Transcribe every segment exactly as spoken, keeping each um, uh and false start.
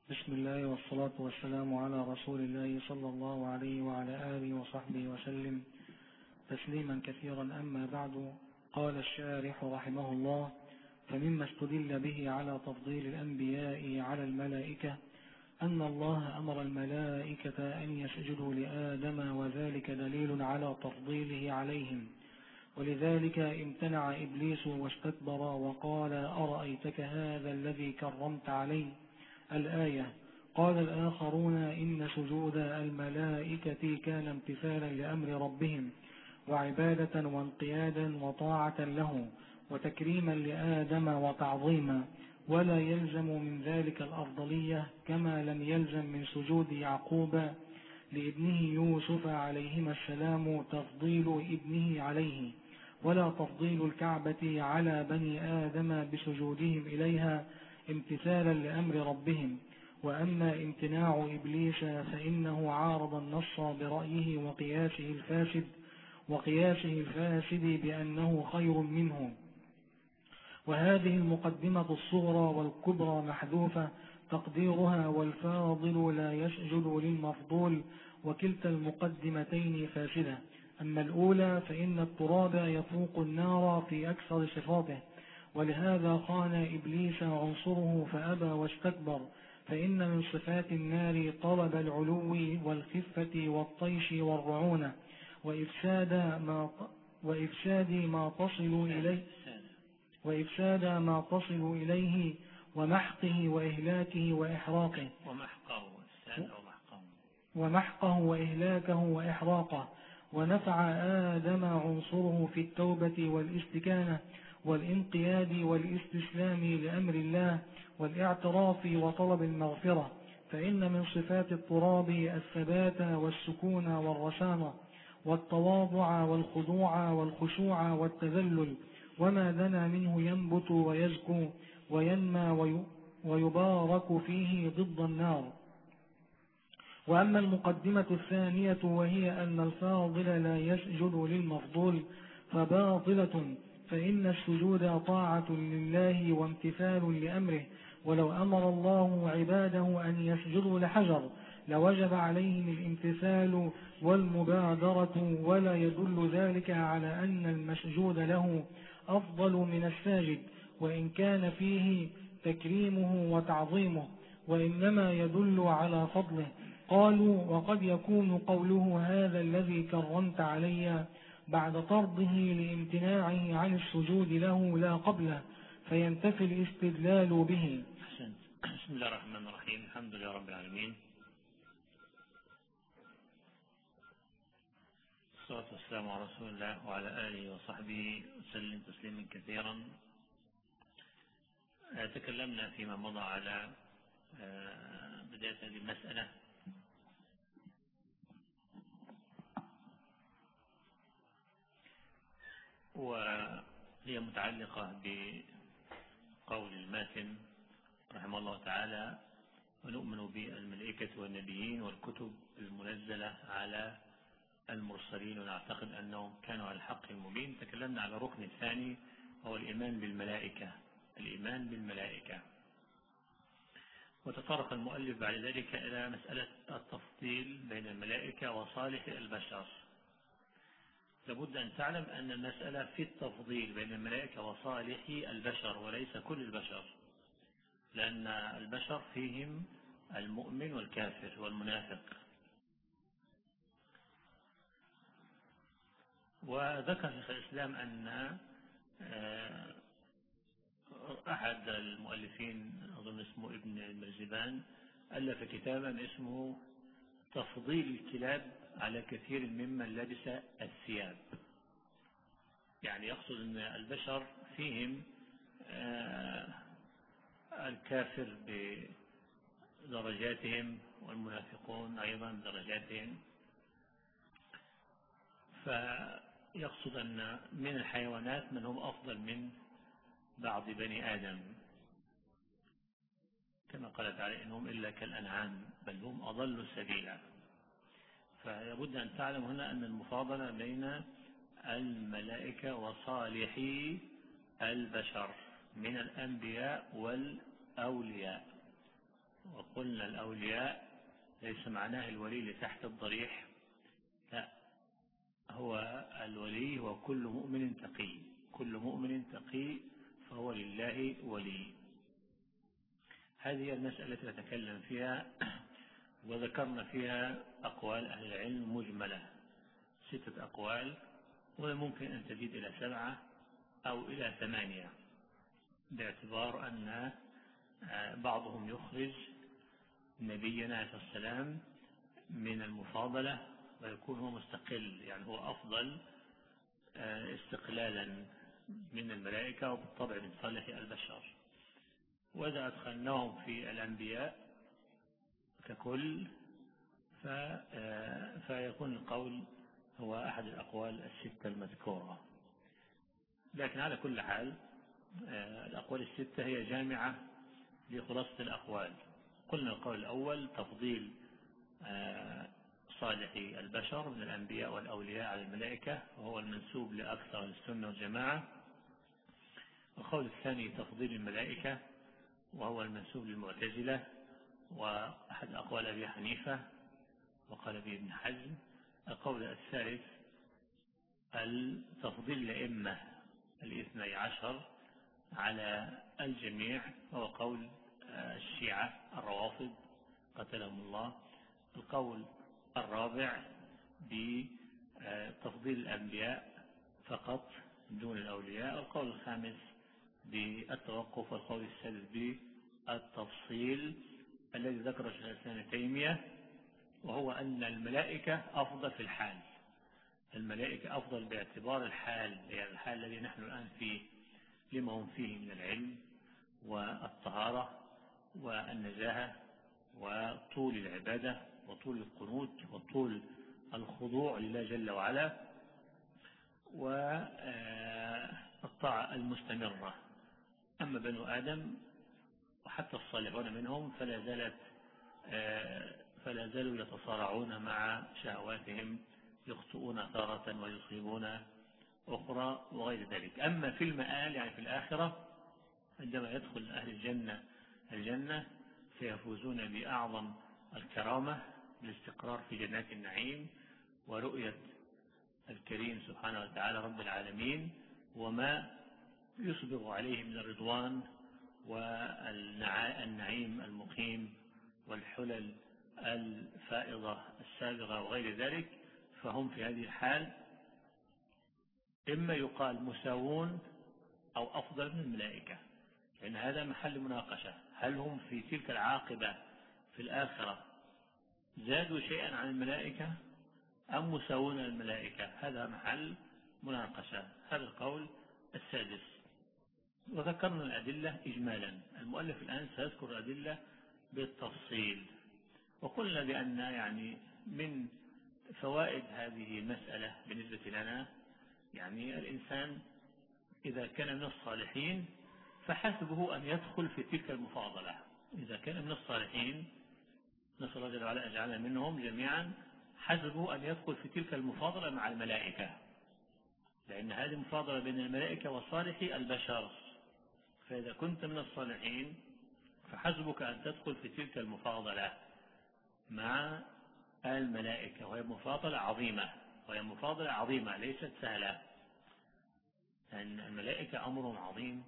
بسم الله والصلاة والسلام على رسول الله صلى الله عليه وعلى آله وصحبه وسلم تسليما كثيرا. أما بعد، قال الشارح رحمه الله: فمما استدل به على تفضيل الأنبياء على الملائكة أن الله أمر الملائكة أن يسجدوا لآدم، وذلك دليل على تفضيله عليهم، ولذلك امتنع إبليس واستكبر وقال: أرأيتك هذا الذي كرمت عليه؟ الآية. قال الآخرون: إن سجود الملائكة كان امتثالا لأمر ربهم وعبادة وانقيادا وطاعة له وتكريما لآدم وتعظيما، ولا يلزم من ذلك الأفضلية، كما لم يلزم من سجود يعقوب لابنه يوسف عليهما السلام تفضيل ابنه عليه، ولا تفضيل الكعبة على بني آدم بسجودهم إليها امتثالا لأمر ربهم. وأما امتناع إبليس فإنه عارض النص برأيه وقياسه الفاسد وقياسه الفاسد بأنه خير منه. وهذه المقدمة الصغرى والكبرى محذوفة تقديرها: والفاضل لا يسجد للمفضول، وكلتا المقدمتين فاسدة. أما الأولى فإن التراب يفوق النار في أكثر صفاته، ولهذا خان إبليس عنصره فأبى واستكبر، فإن من صفات النار طلب العلو والخفة والطيش والرعونة وإفساد ما وإفساد ما تصل إليه وإفساد ما تصل إليه ومحقه وإهلاكه وإحراقه ومحقه ومحقه وإهلاكه وإحراقه. ونفع آدم عنصره في التوبة والاستكانة والانقياد والاستسلام لأمر الله والاعتراف وطلب المغفرة، فإن من صفات التراب الثبات والسكون والرسامة والتواضع والخضوع والخشوع والتذلل، وما دنا منه ينبت ويزكو وينمى ويبارك فيه ضد النار. وأما المقدمة الثانية وهي أن الفاضل لا يسجد للمفضول فباطلة، فإن السجود طاعة لله وامتثال لأمره، ولو أمر الله عباده أن يسجدوا لحجر لوجب عليهم الامتثال والمبادرة، ولا يدل ذلك على أن المسجود له أفضل من الساجد وإن كان فيه تكريمه وتعظيمه، وإنما يدل على فضله. قالوا: وقد يكون قوله هذا الذي كرمت علي بعد طرده لامتناعه عن السجود له لا قبله، فينتفي الاستدلال به. أحسنت. بسم الله الرحمن الرحيم. الحمد لله رب العالمين، الصلاة والسلام على رسول الله وعلى آله وصحبه وسلم تسليما كثيرا. تكلمنا فيما مضى على بداية هذه المسألة، وهي متعلقة بقول الماتن رحمه الله تعالى: ونؤمن بالملائكة والنبيين والكتب المنزلة على المرسلين ونعتقد أنهم كانوا على الحق المبين. تكلمنا على الركن الثاني وهو الإيمان بالملائكة الإيمان بالملائكة وتطرق المؤلف بعد ذلك إلى مسألة التفضيل بين الملائكة وصالح البشر. لابد أن تعلم أن المسألة في التفضيل بين الملائكة وصالح البشر وليس كل البشر، لأن البشر فيهم المؤمن والكافر والمنافق. وذكر شيخ الإسلام أن أحد المؤلفين أظن اسمه ابن المرزبان ألف كتابا اسمه تفضيل الكلاب على كثير ممن لبس الثياب. يعني يقصد أن البشر فيهم الكافر بدرجاتهم والمنافقون أيضا بدرجاتهم، فيقصد أن من الحيوانات من هم أفضل من بعض بني آدم، كما قال تعالى: إنهم إلا كالأنعام بل هم أضل سبيلا. فيبد أن تعلم هنا أن المفاضلة بين الملائكة وصالحي البشر من الأنبياء والأولياء. وقلنا الأولياء ليس معناه الولي اللي تحت الضريح، لا، هو الولي هو كل مؤمن تقي، كل مؤمن تقي فهو لله ولي. هذه المسألة التي نتكلم فيها، وذكرنا فيها أقوال أهل العلم مجملة، ستة أقوال، وممكن أن تزيد إلى سبعة أو إلى ثمانية، باعتبار أن بعضهم يخرج نبينا عليه السلام من المفاضلة ويكون هو مستقل، يعني هو أفضل استقلالا من الملائكة وبالطبع من صالح البشر. وإذا أدخلناهم في الأنبياء ككل فيكون القول هو أحد الأقوال الستة المذكورة. لكن على كل حال الأقوال الستة هي جامعة لخلاصة الأقوال. قلنا القول الأول تفضيل صالحي البشر من الأنبياء والأولياء على الملائكة، وهو المنسوب لأكثر السنة والجماعة. القول الثاني تفضيل الملائكة، وهو المنسوب للمعتزلة وأحد أقوال أبي حنيفة وقال به ابن حزم. القول الثالث التفضيل الأئمة الاثني عشر على الجميع، وهو قول الشيعة الروافض قتلهم الله. القول الرابع بتفضيل الأنبياء فقط دون الأولياء. القول الخامس بالتوقف. والقول السادس بالتفصيل الذي ذكره شيخ الإسلام ابن تيمية، وهو أن الملائكة أفضل في الحال. الملائكة أفضل باعتبار الحال، يعني الحال الذي نحن الآن فيه، لما هم فيه من العلم والطهارة والنزاهة وطول العبادة وطول القنوت وطول الخضوع لله جل وعلا والطاعة المستمرة. أما بنو آدم وحتى الصالحون منهم فلا زالت فلا زالوا يتصارعون مع شهواتهم، يخطئون تارة ويصيبون أخرى وغير ذلك. أما في المآل يعني في الآخرة، عندما يدخل أهل الجنة الجنة سيفوزون بأعظم الكرامة، الاستقرار في جنات النعيم ورؤية الكريم سبحانه وتعالى رب العالمين وما يسبغ عليه من الرضوان والنعيم المقيم والحلل الفائضة السابغة وغير ذلك. فهم في هذه الحال إما يقال مساوون أو أفضل من الملائكة، لأن هذا محل مناقشة. هل هم في تلك العاقبة في الآخرة زادوا شيئا عن الملائكة أم مساوون الملائكة؟ هذا محل مناقشة. هذا القول السادس. وذكرنا الأدلة إجمالا. المؤلف الآن سيذكر الأدلة بالتفصيل. وقلنا بأن يعني من فوائد هذه المسألة بالنسبة لنا، يعني الإنسان إذا كان من الصالحين فحسبه أن يدخل في تلك المفاضلة. إذا كان من الصالحين، نسأل الله جل وعلا أجعلنا منهم جميعا، حسبه أن يدخل في تلك المفاضلة مع الملائكة، لأن هذه مفاضلة بين الملائكة وصالحي البشر. فإذا كنت من الصالحين فحسبك أن تدخل في تلك المفاضلة مع الملائكة، وهي مفاضلة عظيمة، وهي مفاضلة عظيمة ليست سهلة، لأن الملائكة أمرهم عظيم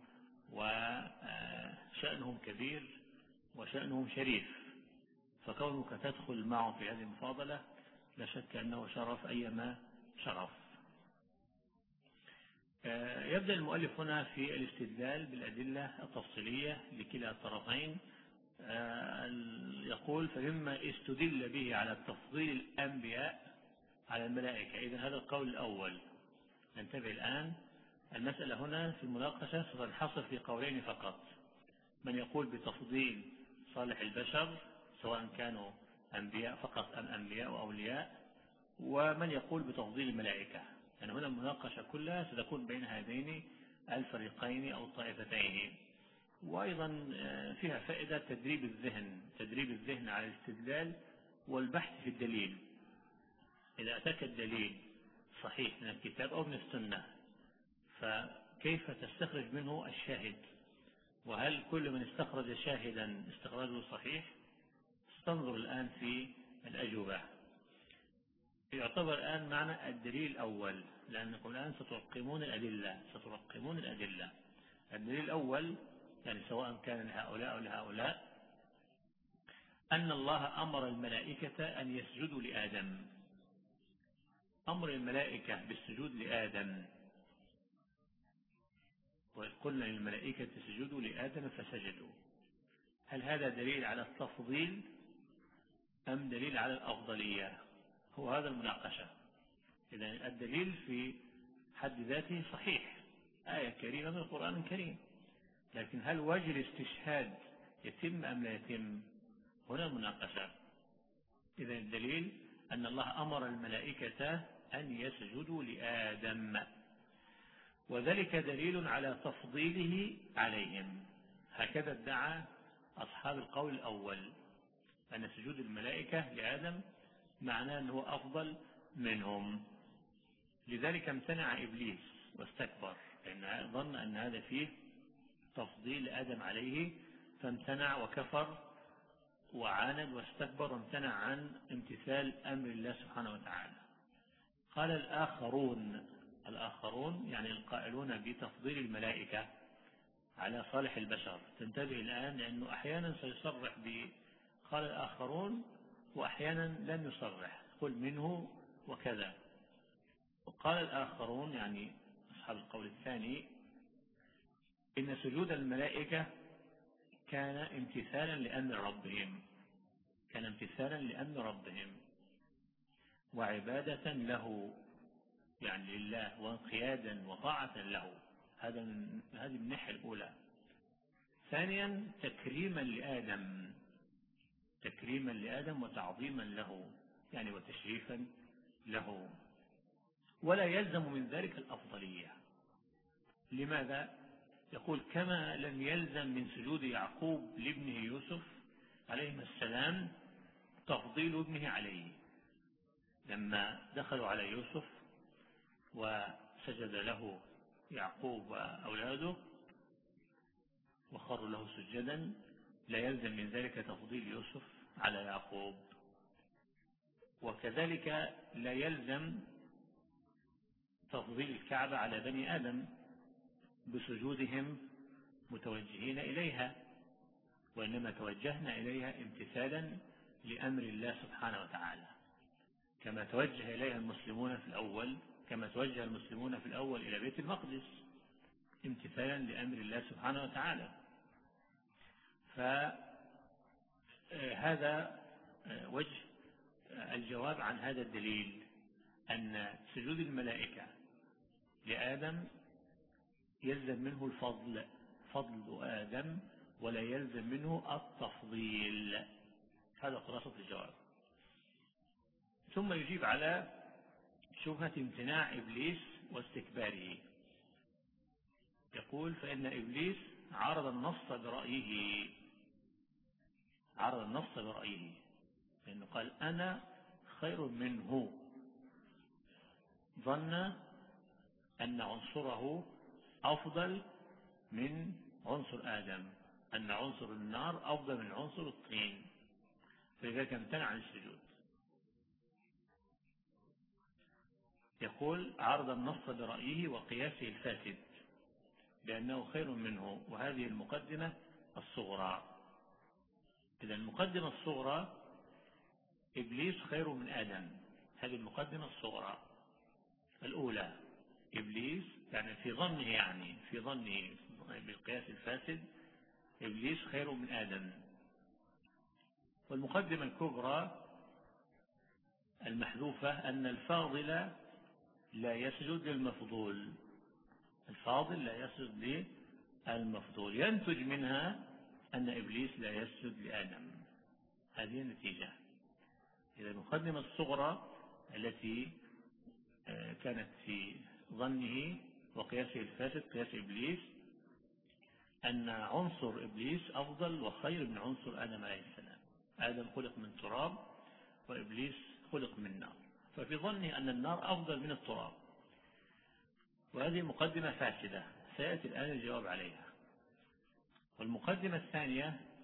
وشأنهم كبير وشأنهم شريف. فكونك تدخل معهم في هذه المفاضلة لا شك أنه شرف أيما شرف. يبدأ المؤلف هنا في الاستدلال بالأدلة التفصيلية لكلا الطرفين. يقول فمما استدل به على تفضيل الأنبياء على الملائكة. إذن هذا القول الأول. ننتبه الآن، المسألة هنا في المناقشة ستنحصر في قولين فقط: من يقول بتفضيل صالح البشر سواء كانوا أنبياء فقط أم أنبياء وأولياء، ومن يقول بتفضيل الملائكة. يعني هنا المناقشة كلها ستكون بين هذين الفريقين أو الطائفتين. وأيضا فيها فائدة تدريب الذهن، تدريب الذهن على الاستدلال والبحث في الدليل. إذا أتاك الدليل صحيح من الكتاب أو من السنة، فكيف تستخرج منه الشاهد؟ وهل كل من استخرج شاهدا استخراجه صحيح تنظر الآن في الأجوبة. يعتبر الآن معنى الدليل الأول، لأنكم الآن سترقمون الأدلة سترقمون الأدلة. الدليل الأول يعني سواء كان لهؤلاء أو لهؤلاء، أن الله أمر الملائكة أن يسجدوا لآدم. أمر الملائكة بالسجود لآدم، وإذ قلنا للملائكة اسجدوا لآدم فسجدوا. هل هذا دليل على التفضيل أم دليل على الأفضلية؟ هو هذا المناقشة. إذن الدليل في حد ذاته صحيح، آية كريمة من القرآن الكريم، لكن هل وجه الاستشهاد يتم أم لا يتم؟ هنا المناقشة. إذن الدليل أن الله أمر الملائكة أن يسجدوا لآدم، وذلك دليل على تفضيله عليهم. هكذا ادعى أصحاب القول الأول، أن سجود الملائكة لآدم معناه أنه أفضل منهم. لذلك امتنع إبليس واستكبر، لأنه ظن أن هذا فيه تفضيل آدم عليه، فامتنع وكفر وعاند واستكبر وامتنع عن امتثال أمر الله سبحانه وتعالى. قال الآخرون، الآخرون يعني القائلون بتفضيل الملائكة على صالح البشر. تنتبه الآن، لأنه أحيانا سيصرح ب قال الآخرون وأحيانا لم يصرح، قل منه وكذا. وقال الآخرون يعني أصحاب القول الثاني إن سجود الملائكة كان امتثالا لأمر ربهم، كان امتثالا لأمر ربهم وعبادة له، يعني لله، وانقيادا وطاعة له. هذا من هذه من الناحية الأولى. ثانيا تكريما لآدم، تكريما لآدم وتعظيما له، يعني وتشريفا له. ولا يلزم من ذلك الأفضلية. لماذا؟ يقول كما لم يلزم من سجود يعقوب لابنه يوسف عليه السلام تفضيل ابنه عليه. لما دخلوا على يوسف وسجد له يعقوب وأولاده وخروا له سجدا، لا يلزم من ذلك تفضيل يوسف على يعقوب. وكذلك لا يلزم تفضيل الكعبة على بني آدم بسجودهم متوجهين إليها، وإنما توجهنا إليها امتثالا لأمر الله سبحانه وتعالى، كما توجه إليها المسلمون في الأول، كما توجه المسلمون في الأول إلى بيت المقدس امتثالا لأمر الله سبحانه وتعالى. فهذا وجه الجواب عن هذا الدليل، أن سجود الملائكة لآدم يلزم منه الفضل، فضل آدم، ولا يلزم منه التفضيل. هذا خلاصة الجواب. ثم يجيب على شبهة امتناع إبليس واستكباره. يقول فإن إبليس عرض النص برأيه، عرض النص برأيه، لأنه قال أنا خير منه، ظن أن عنصره أفضل من عنصر آدم، أن عنصر النار أفضل من عنصر الطين، فلذلك امتنع عن السجود. يقول عرض النص برأيه وقياسه الفاسد بأنه خير منه، وهذه المقدمة الصغرى. إذا المقدمة الصغرى إبليس خير من آدم، هذه المقدمة الصغرى الأولى. إبليس يعني في ظنه، يعني في ظنه بالقياس الفاسد إبليس خير من آدم. والمقدمة الكبرى المحذوفة أن الفاضل لا يسجد للمفضول، الفاضل لا يسجد للمفضول، ينتج منها أن إبليس لا يسجد لآدم. هذه النتيجة. إذا المقدمة الصغرى التي كانت في ظنه وقياسه الفاسد قياس إبليس أن عنصر إبليس أفضل وخير من عنصر آدم عليه السلام. آدم خلق من تراب وإبليس خلق من نار، ففي ظنه أن النار أفضل من التراب، وهذه مقدمة فاسدة سيأتي الآن الجواب عليها. والمقدمة الثانية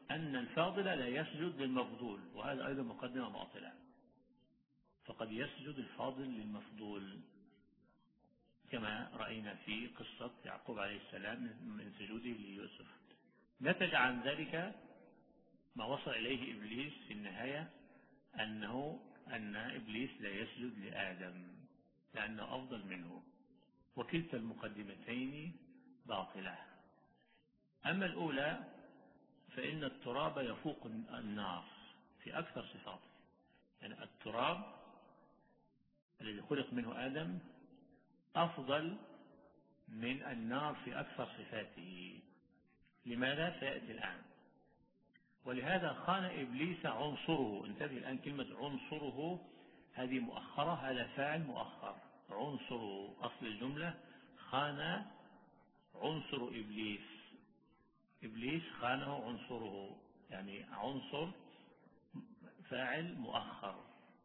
أن الفاضل لا يسجد للمفضول، وهذا أيضا مقدمة باطلة. فقد يسجد الفاضل للمفضول كما رأينا في قصة يعقوب عليه السلام من سجوده ليوسف. نتج عن ذلك ما وصل إليه إبليس في النهاية، أنه أن إبليس لا يسجد لآدم لأنه أفضل منه، وكلتا المقدمتين باطلة. أما الأولى فإن التراب يفوق النار في أكثر صفاته، يعني التراب الذي خلق منه آدم أفضل من النار في أكثر صفاته. لماذا؟ سيأتي الآن. ولهذا خان إبليس عنصره. انتبه الآن، كلمة عنصره هذه مؤخرة، هذا فاعل مؤخر. عنصره أصل الجملة خان عنصر إبليس. إبليس خانه عنصره، يعني عنصر فاعل مؤخر.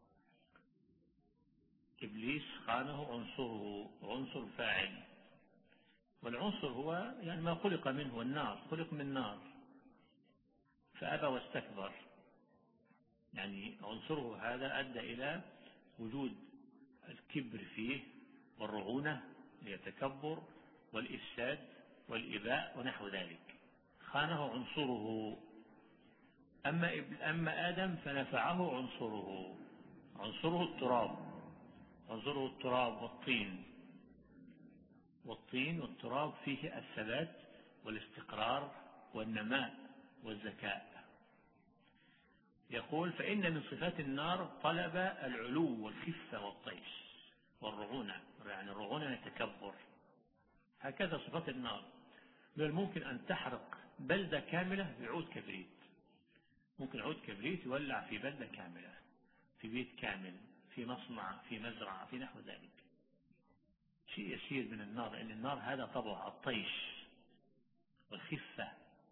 إبليس خانه عنصره، عنصر فاعل. والعنصر هو يعني ما خلق منه، النار، خلق من نار فأبى واستكبر. يعني عنصره هذا أدى إلى وجود الكبر فيه والرعونة ليتكبر والإفساد والإباء ونحو ذلك. خانه عنصره. أما, أما آدم فنفعه عنصره. عنصره التراب، عنصره التراب والطين. والطين والتراب فيه الثبات والاستقرار والنماء والذكاء. يقول فإن من صفات النار طلب العلو والخفة والطيش والرعونة، يعني الرعونة التكبر. هكذا صفات النار. من الممكن أن تحرق بلدة كاملة بعود كبريت. ممكن عود كبريت يولع في بلدة كاملة، في بيت كامل، في مصنع، في مزرعة، في نحو ذلك. شيء يسير من النار، لأن النار هذا طبعها الطيش والخفة.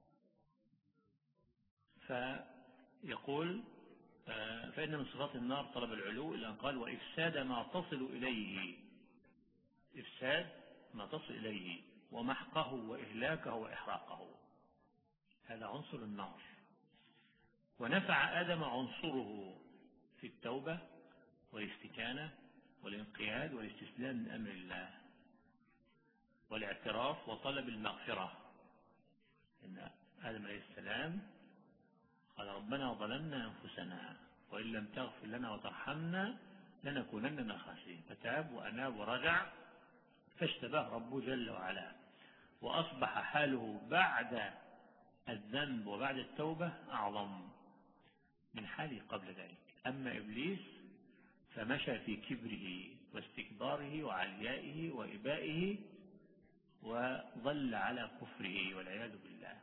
فيقول فإن من صفات النار طلب العلو، إلا أن قال وإفساد ما تصل إليه. إفساد ما تصل إليه ومحقه وإهلاكه وإحراقه، هذا عنصر النار. ونفع آدم عنصره في التوبة والاستكانة والانقياد والاستسلام من أمر الله والاعتراف وطلب المغفرة. إن آدم عليه السلام قال ربنا ظلمنا أنفسنا وإن لم تغفر لنا وترحمنا لنكونن من الخاسرين، فتاب وأناب ورجع فاشتباه ربه جل وعلا، وأصبح حاله بعد الذنب وبعد التوبة أعظم من حاله قبل ذلك. أما إبليس فمشى في كبره واستكباره وعليائه وإبائه، وظل على كفره والعياذ بالله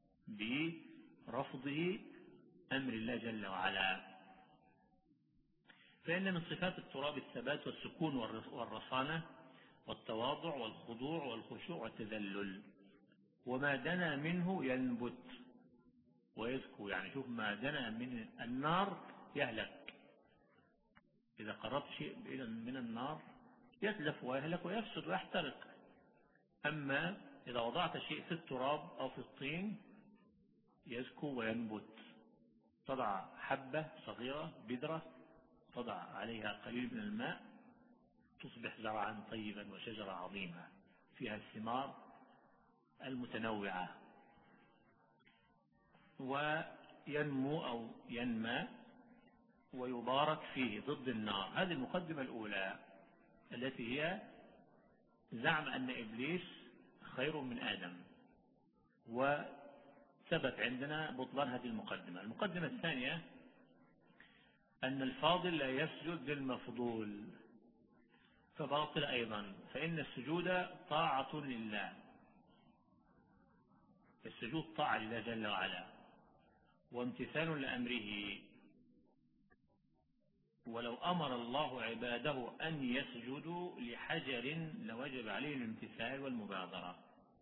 برفضه أمر الله جل وعلا. فإن من صفات التراب الثبات والسكون والرصانة والتواضع والخضوع والخشوع والتذلل، وما دنا منه ينبت ويزكو. يعني شوف، ما دنا من النار يهلك. إذا قربت شيء من النار يتلف ويهلك ويفسد ويحترق. أما إذا وضعت شيء في التراب أو في الطين يزكو وينبت. تضع حبة صغيرة بذرة، تضع عليها قليل من الماء، تصبح زرعا طيبا وشجرة عظيمة فيها الثمار المتنوعة، وينمو أو ينمى ويبارك فيه ضد النار. هذه المقدمة الأولى التي هي زعم أن إبليس خير من آدم، وثبت عندنا بطلان هذه المقدمة. المقدمة الثانية أن الفاضل لا يسجد للمفضول، فباطل أيضا. فإن السجود طاعة لله، السجود طاعة لله جل وعلا وامتثال لأمره. ولو أمر الله عباده أن يسجدوا لحجر لوجب عليه الامتثال والمبادرة.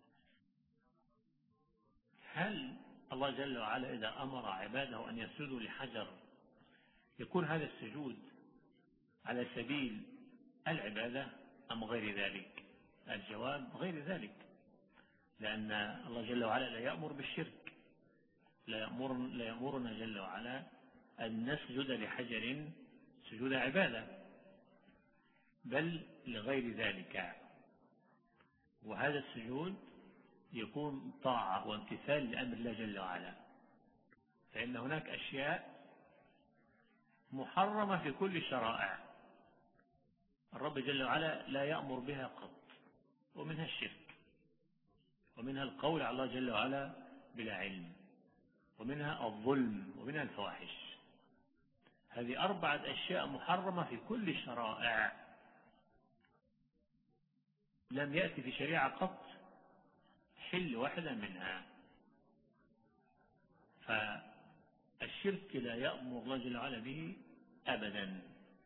هل الله جل وعلا إذا أمر عباده أن يسجدوا لحجر يكون هذا السجود على سبيل العبادة أم غير ذلك؟ الجواب غير ذلك، لأن الله جل وعلا لا يأمر بالشرك لا يأمرنا, لا يأمرنا جل وعلا أن نسجد لحجر سجود عبادة، بل لغير ذلك. وهذا السجود يكون طاعة وامتثال لأمر الله جل وعلا، فإن هناك أشياء محرمة في كل الشرائع الرب جل وعلا لا يأمر بها قط، ومنها الشرك، ومنها القول على الله جل وعلا بلا علم، ومنها الظلم، ومنها الفواحش. هذه أربعة أشياء محرمة في كل الشرائع، لم يأتي في شريعة قط حل واحدة منها. فالشرك لا يأمر الله جل وعلا به أبدا.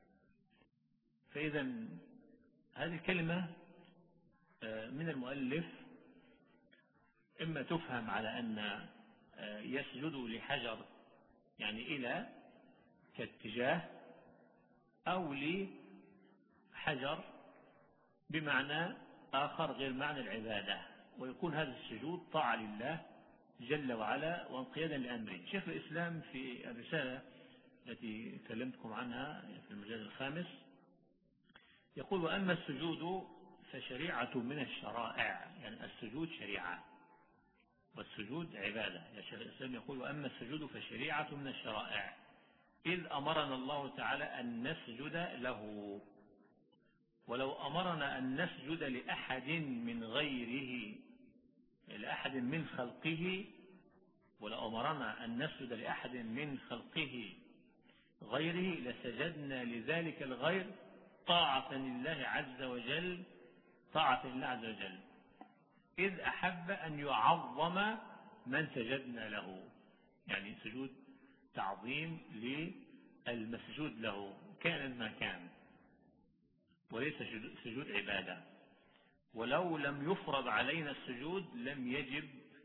فإذا هذه الكلمة من المؤلف إما تفهم على أن يسجد لحجر يعني إلى كاتجاه، أو لحجر بمعنى آخر غير معنى العبادة، ويكون هذا السجود طاعة لله جل وعلا وانقيادا لأمره. شيخ الإسلام في الرسالة التي كلمتكم عنها في المجلد الخامس يقول: وأما السجود فشريعة من الشرائع، يعني السجود شريعة والسجود عبادة. يا شيخ الإسلام يقول: وأما السجود فشريعة من الشرائع، إذ أمرنا الله تعالى أن نسجد له. ولو أمرنا أن نسجد لأحد من غيره، لأحد من خلقه، ولو أمرنا أن نسجد لأحد من خلقه غيره لسجدنا لذلك الغير طاعة لله عز وجل، طاعة لله عز وجل، إذ أحب أن يعظم من سجدنا له. يعني سجود تعظيم للمسجود له كان ما كان، وليس سجود عبادة. ولو لم يفرض علينا السجود لم يجب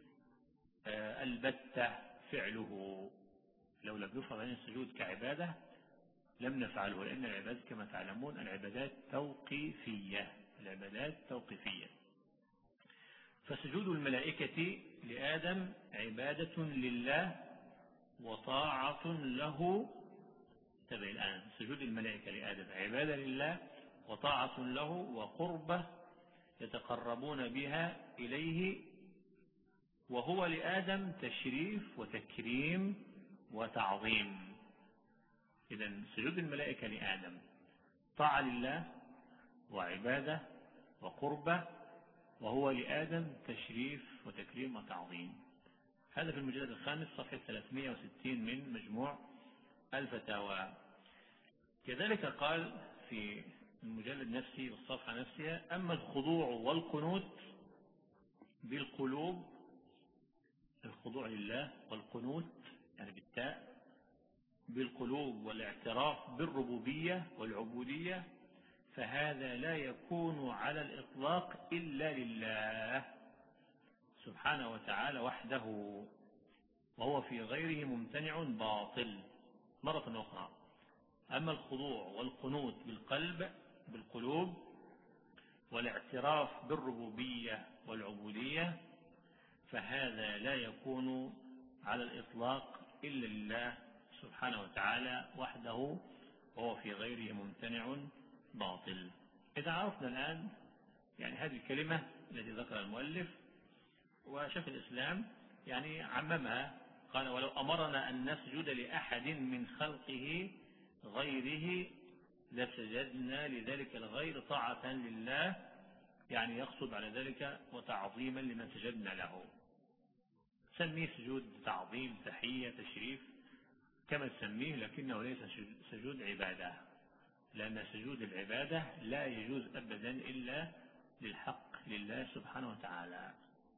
البتة فعله. لو لم يفرض علينا السجود كعبادة لم نفعله، لأن العبادات كما تعلمون العبادات توقيفية، العبادات توقيفية. فسجود الملائكة لآدم عبادة لله وطاعة له. تبع الآن، سجود الملائكة لآدم عبادة لله وطاعة له وقربة يتقربون بها إليه، وهو لآدم تشريف وتكريم وتعظيم. إذن سجود الملائكة لآدم طاعة لله وعبادة وقربة، وهو لآدم تشريف وتكريم وتعظيم. هذا في المجلد الخامس صفحة ثلاثمائة وستين من مجموع الفتاوى. كذلك قال في المجلد نفسه والصفحة نفسها: أما الخضوع والقنوت بالقلوب، الخضوع لله والقنوت يعني بالتاء بالقلوب والاعتراف بالربوبية والعبودية، فهذا لا يكون على الإطلاق إلا لله سبحانه وتعالى وحده، وهو في غيره ممتنع باطل. مرة أخرى: أما الخضوع والقنوت بالقلب بالقلوب والاعتراف بالربوبية والعبودية، فهذا لا يكون على الإطلاق إلا لله سبحانه وتعالى وحده، وهو في غيره ممتنع باطل. إذا عرفنا الآن يعني هذه الكلمة التي ذكر المؤلف، وشيخ الإسلام يعني عممها، قال: ولو أمرنا أن نسجد لأحد من خلقه غيره لسجدنا لذلك الغير طاعة لله، يعني يقصد على ذلك وتعظيما لمن سجدنا له. سميه سجود تعظيم، تحية، تشريف، كما تسميه، لكنه ليس سجود عبادة، لأن سجود العبادة لا يجوز أبدا إلا للحق لله سبحانه وتعالى.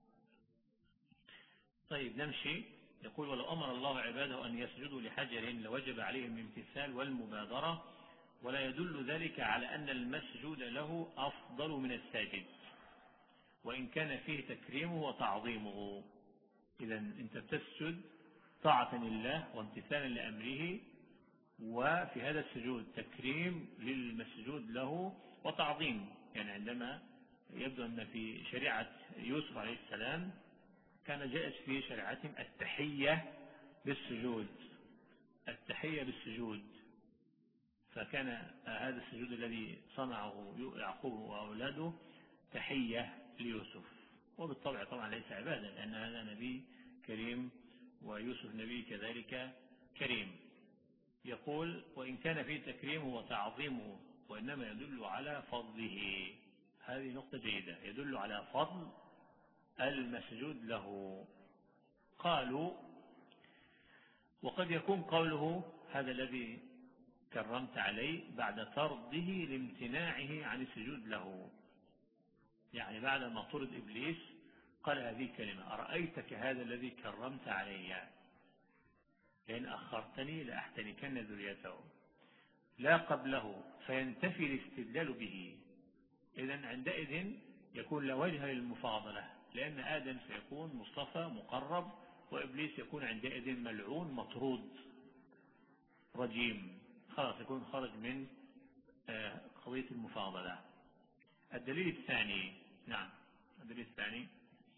طيب نمشي. يقول: ولو أمر الله عباده أن يسجدوا لحجر لوجب عليهم الامتثال والمبادرة، ولا يدل ذلك على أن المسجود له أفضل من الساجد، وإن كان فيه تكريمه وتعظيمه. إذا أنت تسجد طاعة لله وامتثالا لأمره، وفي هذا السجود تكريم للمسجود له وتعظيم. يعني عندما يبدو أن في شريعة يوسف عليه السلام كان جائز في شريعتهم التحية بالسجود، التحية بالسجود، فكان هذا السجود الذي صنعه يعقوب وأولاده تحية ليوسف، وبالطبع طبعا ليس عبادة لأن هذا نبي كريم ويوسف نبي كذلك كريم. يقول وإن كان فيه تكريمه وتعظيمه وإنما يدل على فضله. هذه نقطة جيدة، يدل على فضل المسجود له. قالوا وقد يكون قوله هذا الذي كرمت عليه بعد طرده لامتناعه عن السجود له، يعني بعد ما طرد إبليس قال هذه الكلمة أرأيتك هذا الذي كرمت علي لئن أخرتني لأحتنكن ذريته، لا قبله فينتفي الاستدلال به. إذن عندئذ يكون لا وجه للمفاضلة، لأن آدم سيكون مصطفى مقرب وإبليس يكون عندئذ ملعون مطرود رجيم، خلاص يكون خرج من قضية المفاضلة. الدليل الثاني. نعم الدليل الثاني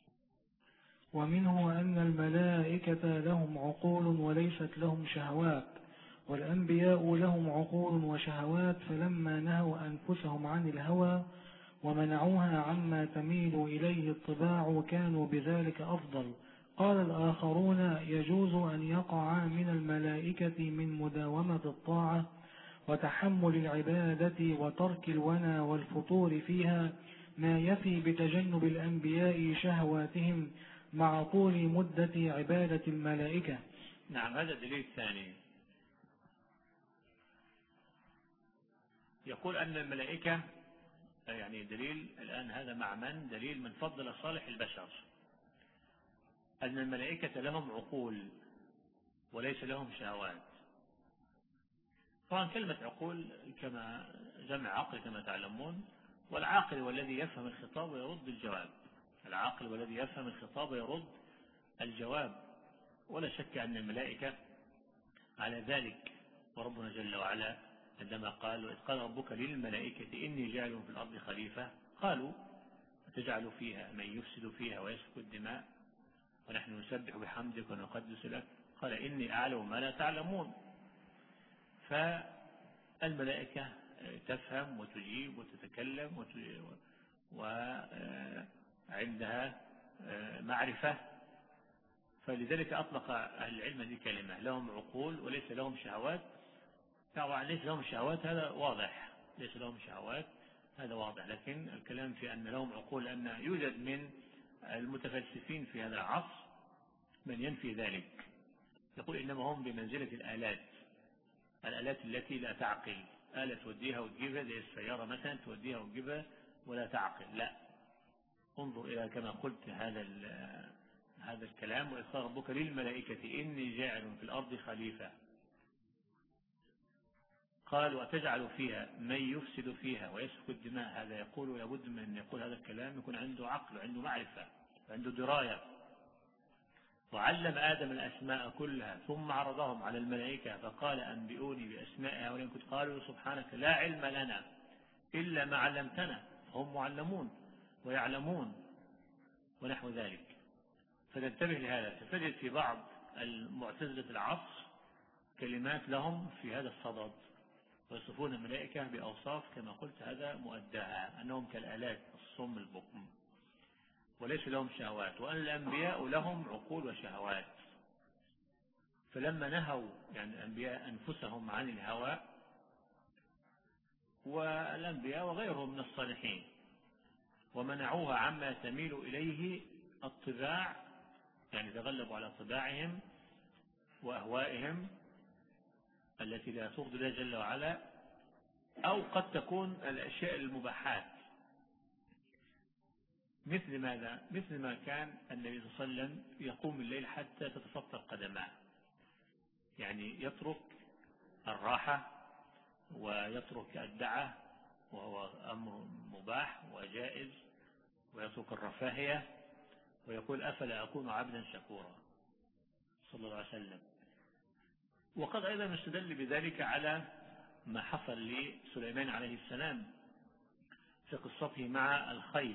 ومنه أن الملائكة لهم عقول وليست لهم شهوات، والأنبياء لهم عقول وشهوات، فلما نهوا أنفسهم عن الهوى ومنعوها عما تميل إليه الطباع كانوا بذلك أفضل. قال الآخرون يجوز أن يقع من الملائكة من مداومة الطاعة وتحمل العبادة وترك الونى والفطور فيها ما يفي بتجنب الأنبياء شهواتهم مع طول مدة عبادة الملائكة. نعم هذا الدليل الثاني. يقول أن الملائكة يعني دليل الآن هذا مع من دليل من فضل صالح البشر، أن الملائكة لهم عقول وليس لهم شهوات. طبعا كلمة عقول كما جمع عقل كما تعلمون، والعاقل والذي يفهم الخطاب ويرد الجواب، العاقل والذي يفهم الخطاب ويرد الجواب. ولا شك أن الملائكة على ذلك، وربنا جل وعلا عندما قال وإذ قال ربك للملائكة إني جاعل في الأرض خليفة قالوا وتجعل فيها من يفسد فيها ويسفك الدماء ونحن نسبح بحمدك ونقدس لك قال إني أعلم ما لا تعلمون. فالملائكة تفهم وتجيب وتتكلم وعندها معرفة، فلذلك أطلق أهل العلم هذه الكلمة لهم عقول وليس لهم شهوات. طبعا ليس لهم شهوات هذا واضح، ليس لهم شهوات هذا واضح، لكن الكلام في أن لهم عقول أن يوجد من المتفلسفين في هذا العصر من ينفي ذلك، يقول إنما هم بمنزلة الآلات، الآلات التي لا تعقل، آلة توديها وتجيبها زي السيارة مثلا توديها وتجيبها ولا تعقل. لا، انظر إلى كما قلت هذا هذا الكلام وإذ قال ربك للملائكة إني جاعل في الأرض خليفة قال وتجعل فيها من يفسد فيها ويسفك الدماء. هذا يقول لابد من يقول هذا الكلام يكون عنده عقل وعنده معرفة وعنده دراية. وعلم آدم الأسماء كلها ثم عرضهم على الملائكة فقال أنبئوني بأسماء هؤلاء إن كنتم قالوا سبحانك لا علم لنا إلا ما علمتنا، هم معلمون ويعلمون ونحو ذلك. فننتبه لهذا. ستجد في بعض المعتزلة العصر كلمات لهم في هذا الصدد ويصفون الملائكة بأوصاف كما قلت هذا مؤداها أنهم كالآلات الصم البكم وليس لهم شهوات، وأن الأنبياء لهم عقول وشهوات. فلما نهوا يعني الأنبياء أنفسهم عن الهوى والأنبياء وغيرهم من الصالحين ومنعوها عما تميل إليه الطباع، يعني تغلبوا على طباعهم وأهوائهم التي لا ترضي الله جل وعلا، أو قد تكون الأشياء المباحات مثل ماذا؟ مثل ما كان النبي صلى الله عليه وسلم يقوم الليل حتى تتفطر قدماه، يعني يترك الراحة ويترك الدعة وهو أمر مباح وجائز، ويترك الرفاهية ويقول أفلا أكون عبدا شكورا صلى الله عليه وسلم. وقد أيضا استدل بذلك على ما حصل لسليمان عليه السلام في قصته مع الخيل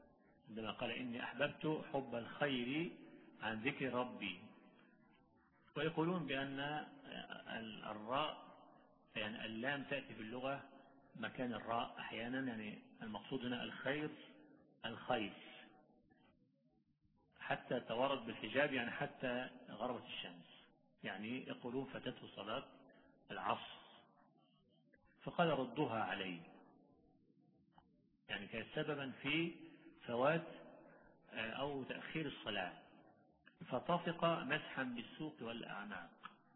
عندما قال إني أحببت حب الخير عن ذكر ربي. ويقولون بأن الراء يعني اللام تأتي في اللغة مكان الراء أحيانا، يعني المقصود هنا الخير الخيل، حتى توارد بالحجاب يعني حتى غربت الشمس، يعني يقولون فاتته صلاة العصر فقال ردوها عليه، يعني كانت سببا في فوات أو تأخير الصلاة، فطفق مسحا بالسوق والأعناق.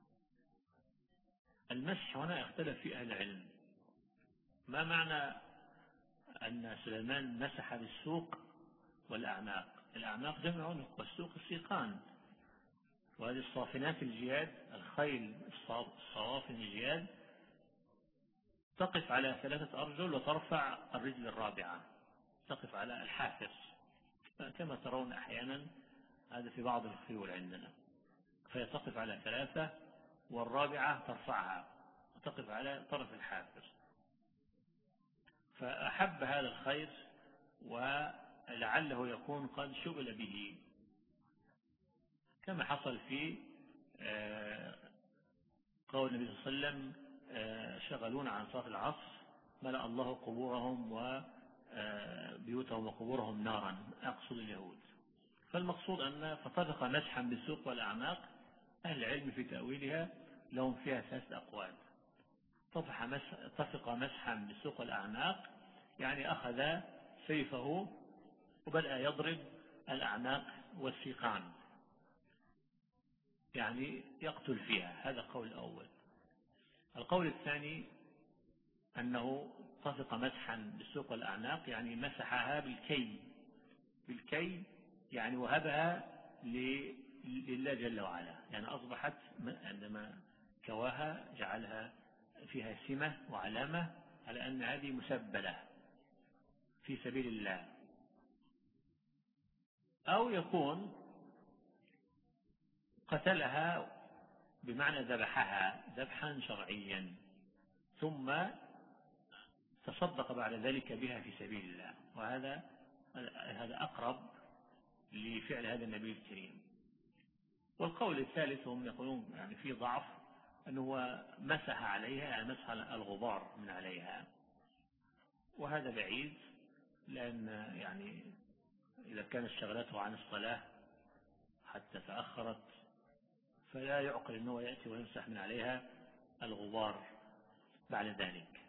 المسح هنا اختلف في أهل العلم، ما معنى أن سليمان مسح بالسوق والأعناق؟ الأعناق جمع عنق والسوق السيقان، وهذه الصافنات الجياد، الخيل الصوافن الجياد تقف على ثلاثة أرجل وترفع الرجل الرابعة، تقف على الحافر كما ترون أحيانا، هذا في بعض الخيول عندنا، فهي تقف على ثلاثة والرابعة ترفعها وتقف على طرف الحافر. فأحب هذا الخير ولعله يكون قد شغل به، كما حصل في قول النبي صلى الله عليه وسلم شغلون عن صلاة العصر ملأ الله قبورهم وبيوتهم وقبورهم نارا، أقصد اليهود. فالمقصود أن فطفق مسحا بالسوق والأعناق، أهل العلم في تأويلها لهم فيها ثلاث أقوال. طفق مسحا بالسوق والأعناق يعني أخذ سيفه وبدأ يضرب الأعناق والسيقان، يعني يقتل فيها، هذا قول الأول. القول الثاني أنه طفق مسحا بالسوق والأعناق يعني مسحها بالكي، بالكي يعني وهبها لله جل وعلا، يعني أصبحت عندما كواها جعلها فيها سمة وعلامة على أن هذه مسبلة في سبيل الله. أو يكون قتلها بمعنى ذبحها ذبحا شرعيا ثم تصدق بعد ذلك بها في سبيل الله، وهذا هذا أقرب لفعل هذا النبي الكريم. والقول الثالث هم يقولون يعني في ضعف أنه مسح عليها يعني مسح الغبار من عليها، وهذا بعيد، لأن يعني إذا كانت شغلته عن الصلاة حتى تأخرت فلا يعقل أنه يأتي ويمسح من عليها الغبار بعد ذلك.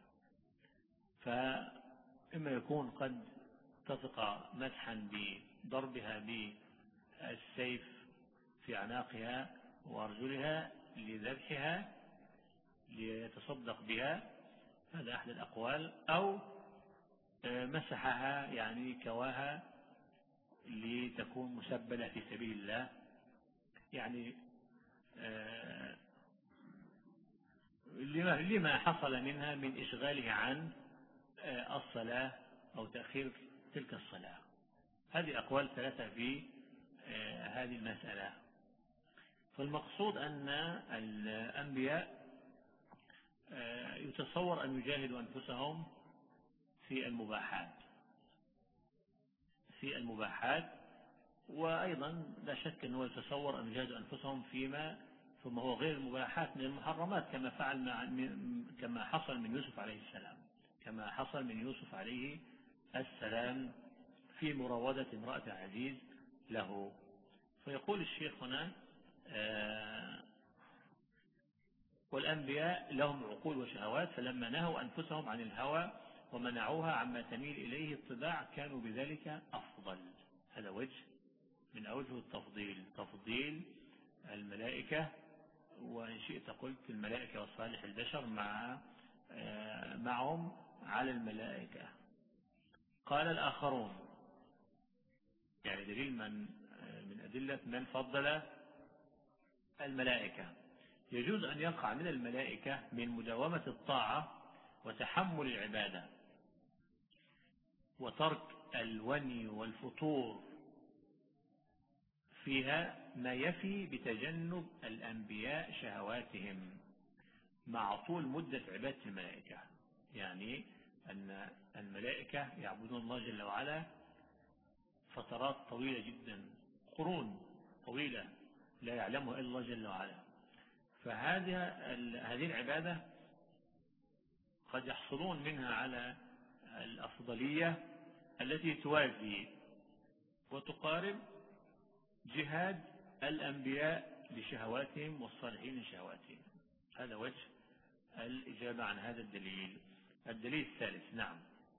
فإما يكون قد تطق مسحا بضربها بالسيف في أعناقها وأرجلها لذبحها ليتصدق بها، هذا أحد الأقوال. أو مسحها يعني كواها لتكون مسبلة في سبيل الله، يعني لما حصل منها من إشغاله عن الصلاة أو تأخير تلك الصلاة. هذه أقوال ثلاثة في هذه المسألة. فالمقصود أن الأنبياء يتصور أن يجاهدوا أنفسهم في المباحات في المباحات وأيضا لا شك أنه يتصور أن يجاهدوا أنفسهم فيما ثم هو غير المباحات من المحرمات، كما فعل مع كما حصل من يوسف عليه السلام كما حصل من يوسف عليه السلام في مراودة امرأة عزيز له. فيقول الشيخ هنا آه والأنبياء لهم عقول وشهوات، فلما نهوا أنفسهم عن الهوى ومنعوها عما تميل إليه الطباع كانوا بذلك أفضل. هذا وجه من أوجه التفضيل، تفضيل الملائكة، وإن شئت قلت الملائكة وصالح البشر مع آه معهم على الملائكة. قال الآخرون، يعني دليل من من أدلة من فضل الملائكة، يجوز أن يقع من الملائكة من مداومة الطاعة وتحمل العبادة وترك الوني والفتور فيها ما يفي بتجنب الأنبياء شهواتهم مع طول مدة عبادة الملائكة. يعني أن الملائكة يعبدون الله جل وعلا فترات طويلة جدا، قرون طويلة لا يعلمها إلا الله جل وعلا، فهذه هذه العبادة قد يحصلون منها على الأفضلية التي توازي وتقارب جهاد الأنبياء لشهواتهم والصالحين لشهواتهم. هذا وجه الإجابة عن هذا الدليل. الدليل الثالث. نعم.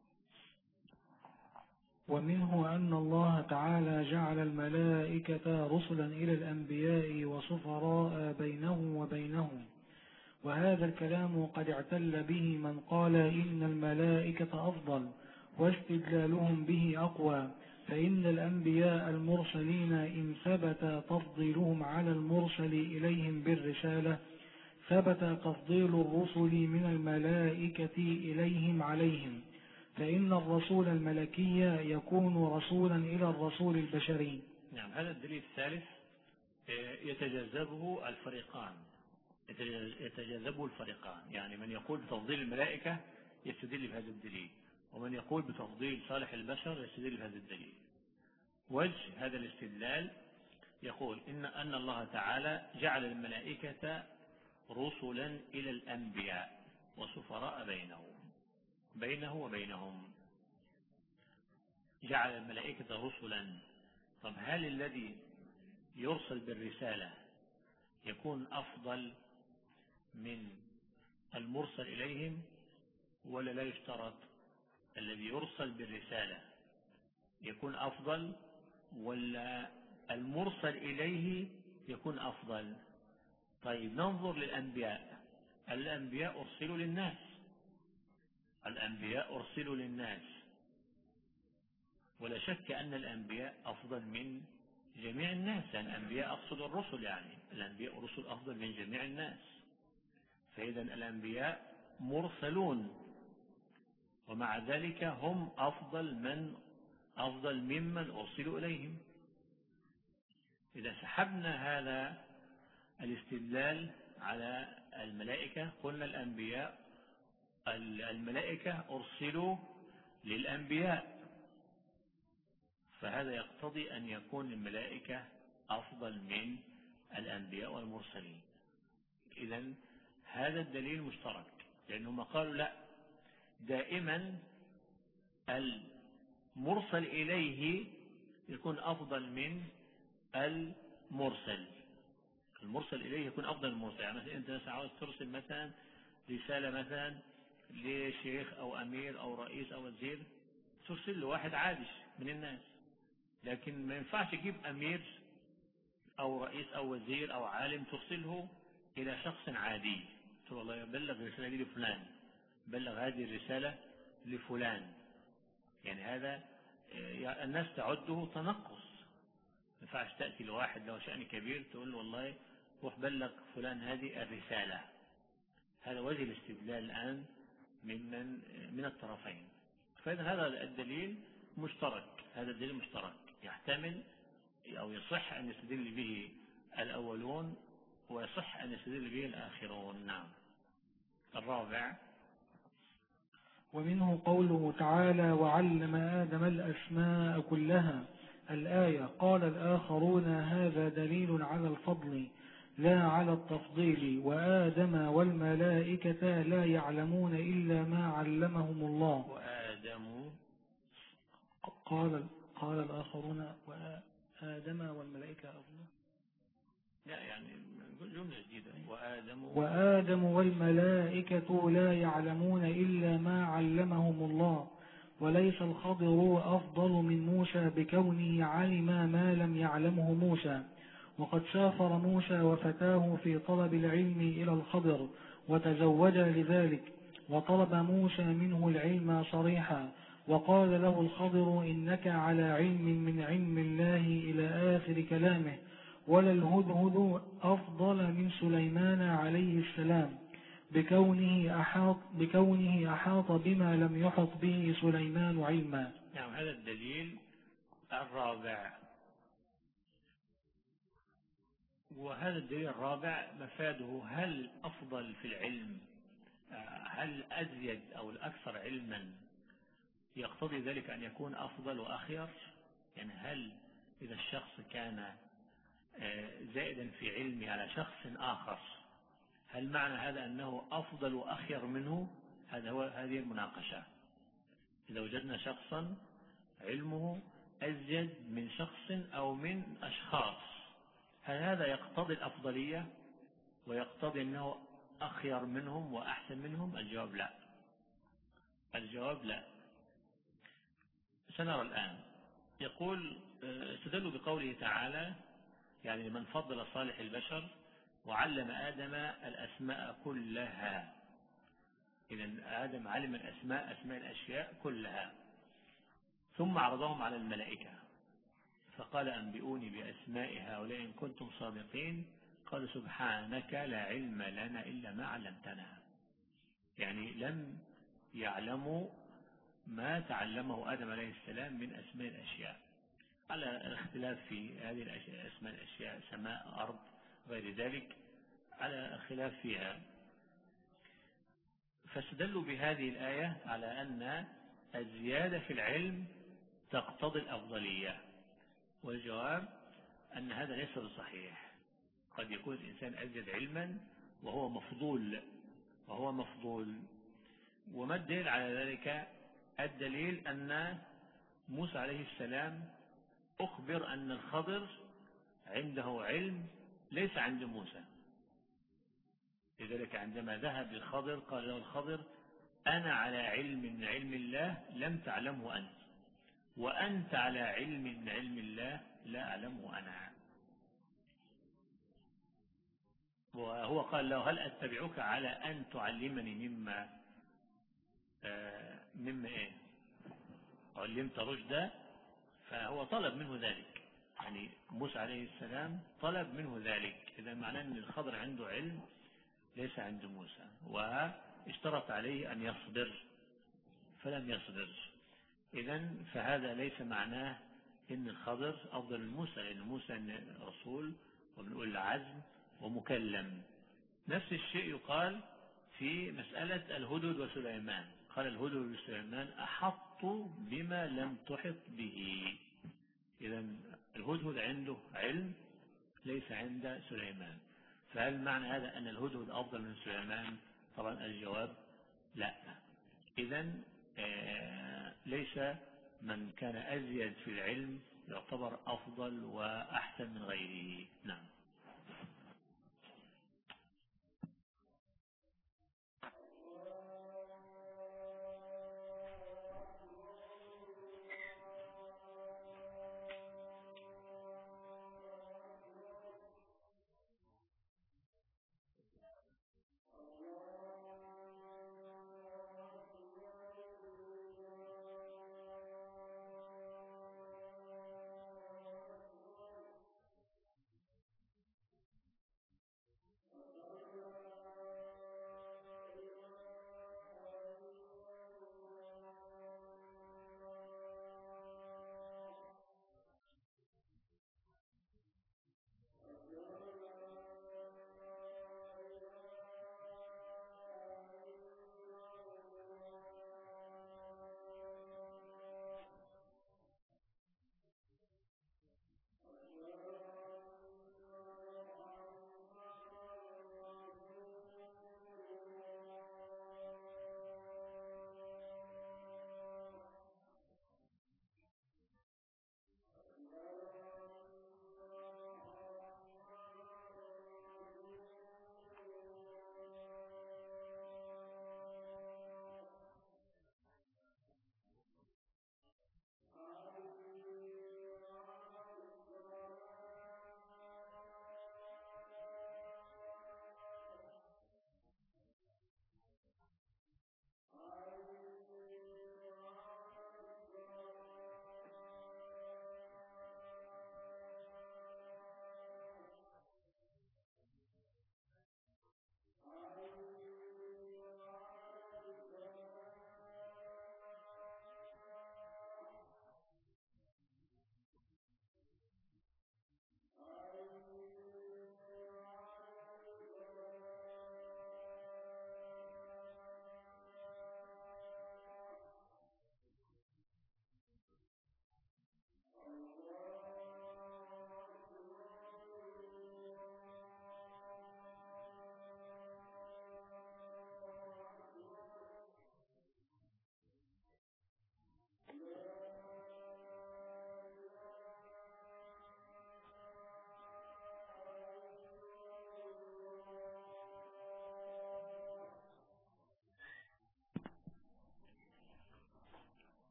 ومنه أن الله تعالى جعل الملائكة رسلا إلى الأنبياء وسفراء بينهم وبينهم، وهذا الكلام قد اعتل به من قال إن الملائكة أفضل، واستدلالهم به أقوى، فإن الأنبياء المرسلين إن ثبت تفضيلهم على المرسل إليهم بالرسالة ثبت تفضيل الرسل من الملائكة إليهم عليهم، فإن الرسول الملكي يكون رسولا إلى الرسول البشري. نعم. هذا الدليل الثالث يتجذبه الفريقان يتجذبه الفريقان يعني من يقول بتفضيل الملائكة يستدل بهذا الدليل، ومن يقول بتفضيل صالح البشر يستدل بهذا الدليل. وجه هذا الاستدلال يقول إن أن الله تعالى جعل الملائكة رسلا إلى الأنبياء وسفراء بينهم بينه وبينهم. جعل الملائكة رسلا. طب هل الذي يرسل بالرسالة يكون أفضل من المرسل إليهم ولا لا يشترط؟ الذي يرسل بالرسالة يكون أفضل ولا المرسل إليه يكون أفضل؟ طيب ننظر للأنبياء. الأنبياء أرسلوا للناس الأنبياء أرسلوا للناس ولا شك أن الأنبياء أفضل من جميع الناس. يعني الأنبياء أقصد الرسل، يعني الأنبياء رسل أفضل من جميع الناس. فإذا الأنبياء مرسلون ومع ذلك هم أفضل من أفضل ممن أرسلوا إليهم. إذا سحبنا هذا الاستدلال على الملائكة قلنا الأنبياء الملائكة أرسلوا للأنبياء، فهذا يقتضي أن يكون الملائكة أفضل من الأنبياء والمرسلين. إذن هذا الدليل مشترك، لأنهم قالوا لا، دائما المرسل إليه يكون أفضل من المرسل المرسل إليه يكون أفضل من المرسل. يعني مثلا أنت مثلا عاوز ترسل مثلا رسالة مثلا لشيخ أو أمير أو رئيس أو وزير، ترسل له واحد عادي من الناس، لكن ما ينفعش تجيب أمير أو رئيس أو وزير أو عالم ترسله إلى شخص عادي. تقول والله بلغ الرسالة دي لفلان، بلغ هذه الرسالة لفلان. يعني هذا الناس تعده تنقص. ما ينفعش تأتي لواحد له شأن كبير تقول له والله روح بلغ فلان هذه الرسالة. هذا وجه الاستدلال الآن من من الطرفين. فإذا هذا الدليل مشترك هذا الدليل مشترك يحتمل أو يصح أن يستدل به الأولون ويصح أن يستدل به الآخرون. نعم. الرابع. ومنه قوله تعالى وعلم آدم الأسماء كلها الآية. قال الآخرون هذا دليل على الفضل لا على التفضيل، وآدم والملائكة لا يعلمون إلا ما علمهم الله. وآدم قال قال الآخرون وآدم والملائكة أفضل. لا يعني جملة جديدة. وآدم وآدم والملائكة لا يعلمون إلا ما علمهم الله، وليس الخضر أفضل من موسى بكونه علم ما لم يعلمه موسى. وقد سافر موسى وفتاه في طلب العلم إلى الخضر وتزوجا لذلك، وطلب موسى منه العلم صريحا، وقال له الخضر إنك على علم من علم الله إلى آخر كلامه. ولا الهدهد أفضل من سليمان عليه السلام بكونه أحاط, بكونه أحاط بما لم يحط به سليمان علما. نعم. هذا الدليل الرابع. وهذا الدليل الرابع مفاده هل أفضل في العلم، هل أزيد أو الأكثر علما يقتضي ذلك أن يكون أفضل وأخير؟ يعني هل إذا الشخص كان زائدا في علمه على شخص آخر هل معنى هذا أنه أفضل وأخير منه؟ هذا هو هذه المناقشة. إذا وجدنا شخصا علمه أزيد من شخص أو من أشخاص، هل هذا يقتضي الأفضلية ويقتضي أنه أخير منهم وأحسن منهم؟ الجواب لا. الجواب لا. سنرى الآن. يقول استدلوا بقوله تعالى يعني من فضل صالح البشر وعلم آدم الأسماء كلها. إذن آدم علم الأسماء أسماء الأشياء كلها، ثم عرضهم على الملائكة فقال أنبئوني بأسماء هؤلاء إن كنتم صادقين. قال سبحانك لا علم لنا إلا ما علمتنا. يعني لم يعلموا ما تعلمه آدم عليه السلام من أسماء الأشياء، على الاختلاف في هذه الأشياء أسماء الأشياء سماء أرض غير ذلك، على خلاف فيها. فاستدلوا بهذه الآية على أن الزيادة في العلم تقتضي الأفضلية، والجواب أن هذا ليس بصحيح. قد يكون الإنسان أزيد علما وهو مفضول وهو مفضول وما الدليل على ذلك؟ الدليل أن موسى عليه السلام أخبر أن الخضر عنده علم ليس عند موسى، لذلك عندما ذهب للخضر قال له الخضر أنا على علم من علم الله لم تعلمه أنت، وأنت على علم من علم الله لا أعلمه أنا. وهو قال له هل أتبعك على أن تعلمني مما آه مما إيه علمت رشدا؟ فهو طلب منه ذلك، يعني موسى عليه السلام طلب منه ذلك. إذا معناه أن الخضر عنده علم ليس عند موسى، واشترط عليه أن يصبر فلم يصبر. إذن فهذا ليس معناه أن الخضر أفضل من موسى، لأن موسى رسول ومن أولي العزم ومكلم. نفس الشيء يقال في مسألة الهدهد وسليمان. قال الهدهد وسليمان أحط بما لم تحط به. إذن الهدهد عنده علم ليس عند سليمان، فهل معنى هذا أن الهدهد أفضل من سليمان؟ طبعا الجواب لا. إذن آه ليس من كان أزيد في العلم يعتبر أفضل وأحسن من غيره. نعم.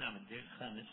نعم. الدليل الخامس: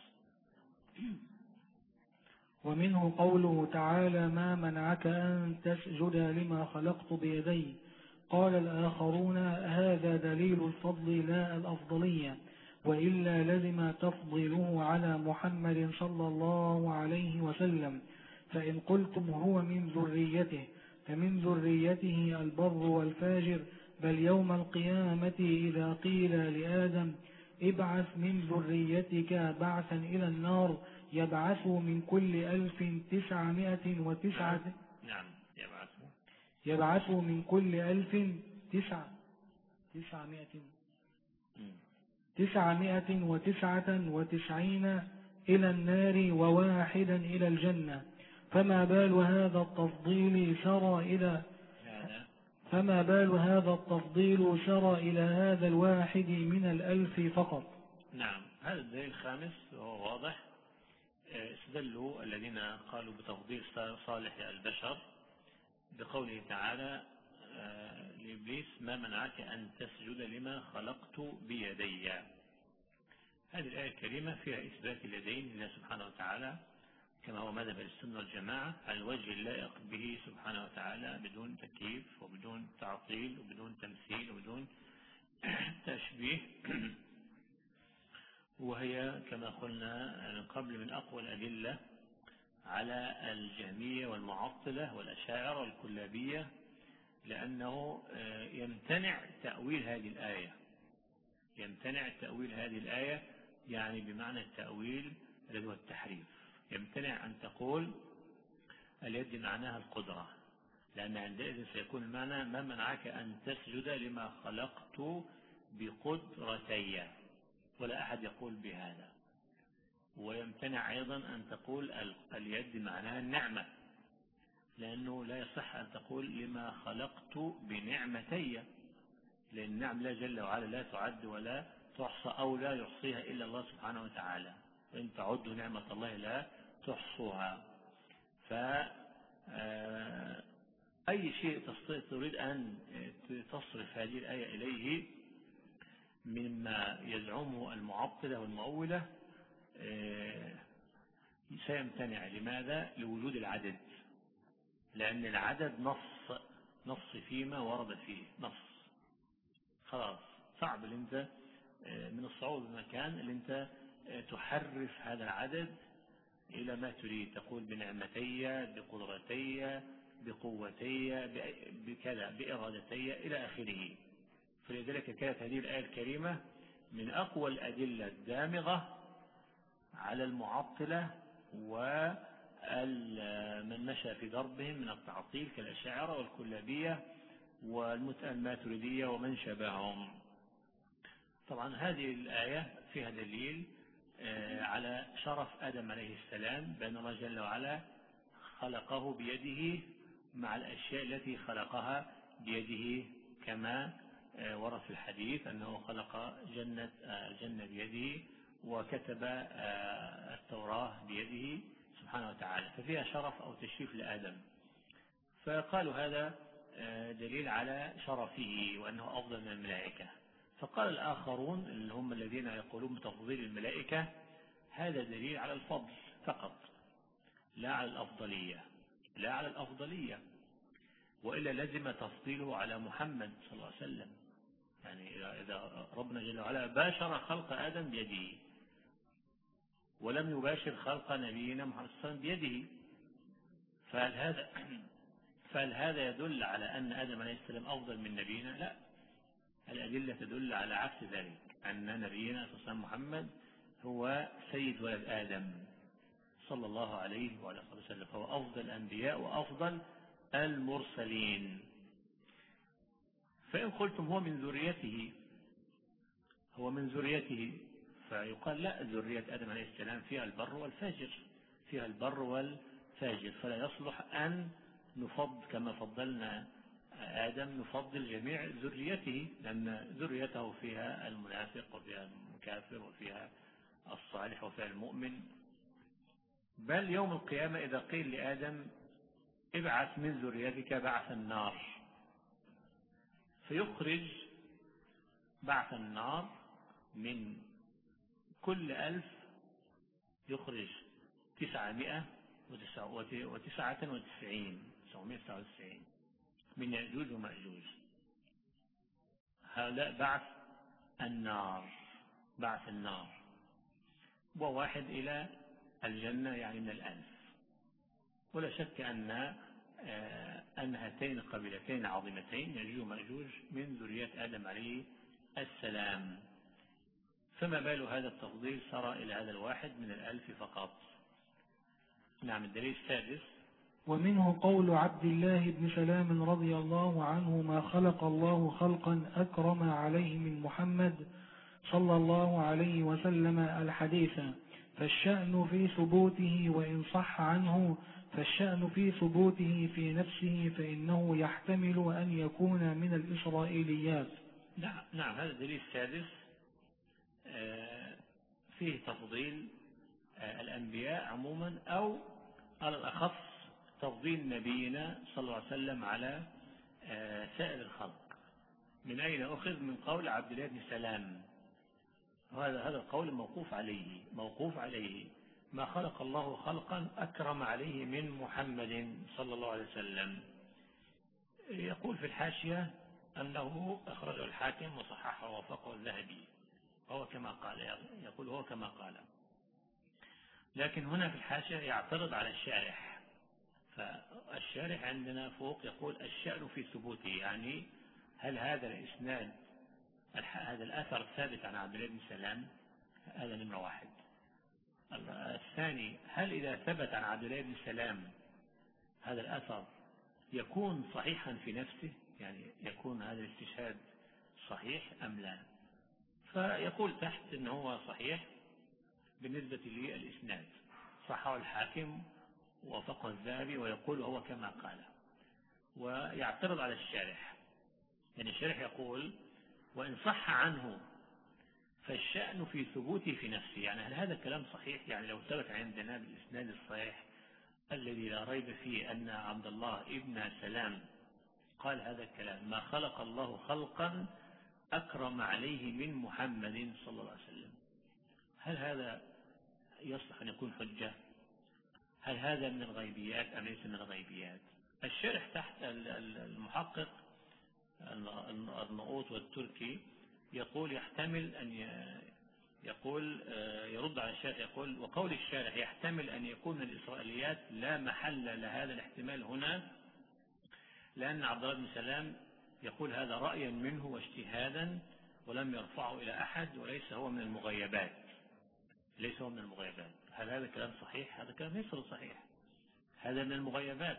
ومنه قوله تعالى: ما منعك أن تسجد لما خلقت بيدي. قال الآخرون: هذا دليل الفضل لا الأفضلية، وإلا لزم تفضيله على محمد صلى الله عليه وسلم. فإن قلتم هو من ذريته فمن ذريته البر والفاجر، بل يوم القيامة إذا قيل لآدم ابعث من ذريتك بعثا إلى النار يبعث من كل ألف تسعمائة وتسعة نعم يبعث يبعث من كل ألف تسع تسعمائة تسعمائة وتسعة وتسعين إلى النار وواحدا إلى الجنة. فما بال هذا التفضيل سرى إلى فما بال هذا التفضيل سرى إلى هذا الواحد من الألف فقط. نعم. هذا الدليل الخامس وهو واضح. استدلوا الذين قالوا بتفضيل صالح البشر بقوله تعالى لإبليس: ما منعك أن تسجد لما خلقت بيدي. هذه الآية الكريمة فيها إثبات اليدين لله سبحانه وتعالى كما هو مذهب السنة والجماعة على الوجه اللائق به سبحانه وتعالى، بدون تكييف وبدون تعطيل وبدون تمثيل وبدون تشبيه. وهي كما قلنا من قبل من أقوى الأدلة على الجهمية والمعطلة والأشاعرة والكلابية، لأنه يمتنع تأويل هذه الآية يمتنع تأويل هذه الآية يعني بمعنى التأويل الذي هو التحريف. يمتنع أن تقول اليد معناها القدرة، لأن عندئذ سيكون المعنى: ما منعك أن تسجد لما خلقت بقدرتي، ولا أحد يقول بهذا. ويمتنع أيضا أن تقول اليد معناها النعمة، لأنه لا يصح أن تقول لما خلقت بنعمتي، لأن النعم لا جل وعلا لا تعد ولا تحصى أو لا يحصيها إلا الله سبحانه وتعالى، وإن تعدوا نعمة الله لا تحصوها. فأي شيء تريد أن تصرف هذه الآية إليه مما يزعمه المعطلة والمؤولة سيمتنع. لماذا؟ لوجود العدد، لأن العدد نص نص فيما ورد فيه نص. خلاص صعب اللي انت من الصعوبة بمكان اللي انت تحرف هذا العدد إلى ما تريد، تقول بنعمتي بقدرتي بقوتي بكذا بإرادتي إلى آخره. فلذلك كانت هذه الآية الكريمة من أقوى الأدلة الدامغة على المعطلة ومن مشى في ضربهم من التعطيل كالأشاعرة والكلابية والماتريدية ومن شبههم. طبعا هذه الآية فيها دليل على شرف آدم عليه السلام، بأن الله جل وعلا خلقه بيده مع الأشياء التي خلقها بيده، كما ورد في الحديث أنه خلق جنة الجنة بيده وكتب التوراة بيده سبحانه وتعالى، ففيها شرف أو تشريف لآدم. فقالوا هذا دليل على شرفه وأنه أفضل من الملائكة. فقال الآخرون اللي هم الذين يقولون بتفضيل الملائكة: هذا دليل على الفضل فقط، لا على الأفضلية لا على الأفضلية وإلا لزم تفضيله على محمد صلى الله عليه وسلم. يعني إذا ربنا جل وعلا باشر خلق آدم بيده ولم يباشر خلق نبينا محمد صلى الله عليه وسلم بيده، فهل هذا فهل هذا يدل على أن آدم عليه السلام أفضل من نبينا؟ لا، الأدلة تدل على عكس ذلك، أن نبينا صلى الله عليه وسلم محمد هو سيد ولد آدم صلى الله عليه وعلى آله وسلم، فهو أفضل الأنبياء وأفضل المرسلين. فإن قلتم هو من ذريته هو من ذريته فيقال لا، ذرية آدم عليه السلام فيها البر والفاجر فيها البر والفاجر فلا يصلح أن نفضل كما فضلنا آدم نفضل جميع ذريته، لأن ذريته فيها المنافق وفيها المكافر وفيها الصالح وفيها المؤمن. بل يوم القيامة إذا قيل لآدم ابعث من ذريتك بعث النار، فيخرج بعث النار من كل ألف يخرج تسعمائة وتسعة وتسعين تسعمائة وتسعة وتسعين من يأجوج ومأجوج. هذا بعث النار، بعث النار، وواحد إلى الجنة يعني من الألف. ولا شك أن أن هاتين القبيلتين عظيمتين يأجوج ومأجوج من ذرية آدم عليه السلام، فما بال هذا التفضيل صار إلى هذا الواحد من الألف فقط. نعم. الدليل السادس: ومنه قول عبد الله بن سلام رضي الله عنه: ما خلق الله خلقا أكرم عليه من محمد صلى الله عليه وسلم الحديث، فالشأن في ثبوته، وإن صح عنه فالشأن في ثبوته في نفسه، فإنه يحتمل أن يكون من الإسرائيليات. نعم, نعم هذا الدليل السادس فيه تفضيل الأنبياء عموما، أو على الأخص تفضيل نبينا صلى الله عليه وسلم على سائر الخلق. من أين أخذ؟ من قول عبد الله بن سلام. هذا هذا القول موقوف عليه موقوف عليه ما خلق الله خلقا أكرم عليه من محمد صلى الله عليه وسلم. يقول في الحاشية أنه أخرجه الحاكم وصححه ووافقه الذهبي، هو كما قال، يقول هو كما قال. لكن هنا في الحاشية يعترض على الشارح، فالشارح عندنا فوق يقول الشأن في ثبوته، يعني هل هذا الإسناد هذا الأثر ثابت عن عبد الله بن سلام؟ هذا نمرة واحد. الثاني: هل إذا ثبت عن عبد الله بن سلام هذا الأثر يكون صحيحا في نفسه، يعني يكون هذا الاستشهاد صحيح أم لا؟ فيقول تحت إنه هو صحيح بالنسبة للإسناد، صححه الحاكم ووافقه الذهبي، ويقول هو كما قال. ويعترض على الشارح، يعني الشارح يقول وإن صح عنه فالشأن في ثبوته في نفسه، يعني هل هذا الكلام صحيح؟ يعني لو ثبت عندنا بالإسناد الصحيح الذي لا ريب فيه أن عبد الله ابن سلام قال هذا الكلام: ما خلق الله خلقا أكرم عليه من محمد صلى الله عليه وسلم، هل هذا يصلح أن يكون حجة؟ هل هذا من الغيبيات أم ليس من الغيبيات؟ الشرح تحت المحقق النقوط والتركي يقول يحتمل أن يقول يرد على الشارح، يقول وقول الشارح يحتمل أن يكون من الإسرائيليات لا محل لهذا الاحتمال هنا، لأن عبد الله بن سلام يقول هذا رأيا منه واجتهادا ولم يرفعه إلى أحد، وليس هو من المغيبات ليس هو من المغيبات. هل هذا كلام صحيح؟ هذا كلام ليس صحيح، هذا من المغيبات.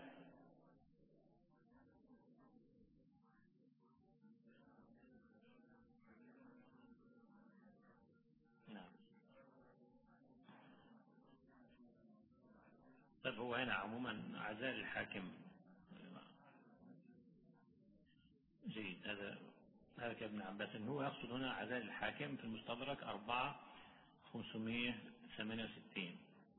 نعم. طيب هو هنا عموما عزال الحاكم جيد، هذا هذا كابن عباس هو يقصد هنا عزال الحاكم في المستدرك أربعة خمسمائة وثمانية وستين.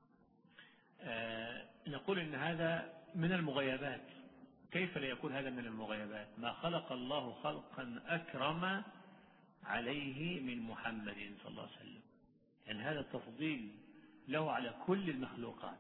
آه نقول إن هذا من المغيبات. كيف لا يكون هذا من المغيبات؟ ما خلق الله خلقا أكرم عليه من محمد صلى الله عليه وسلم، يعني هذا التفضيل له على كل المخلوقات،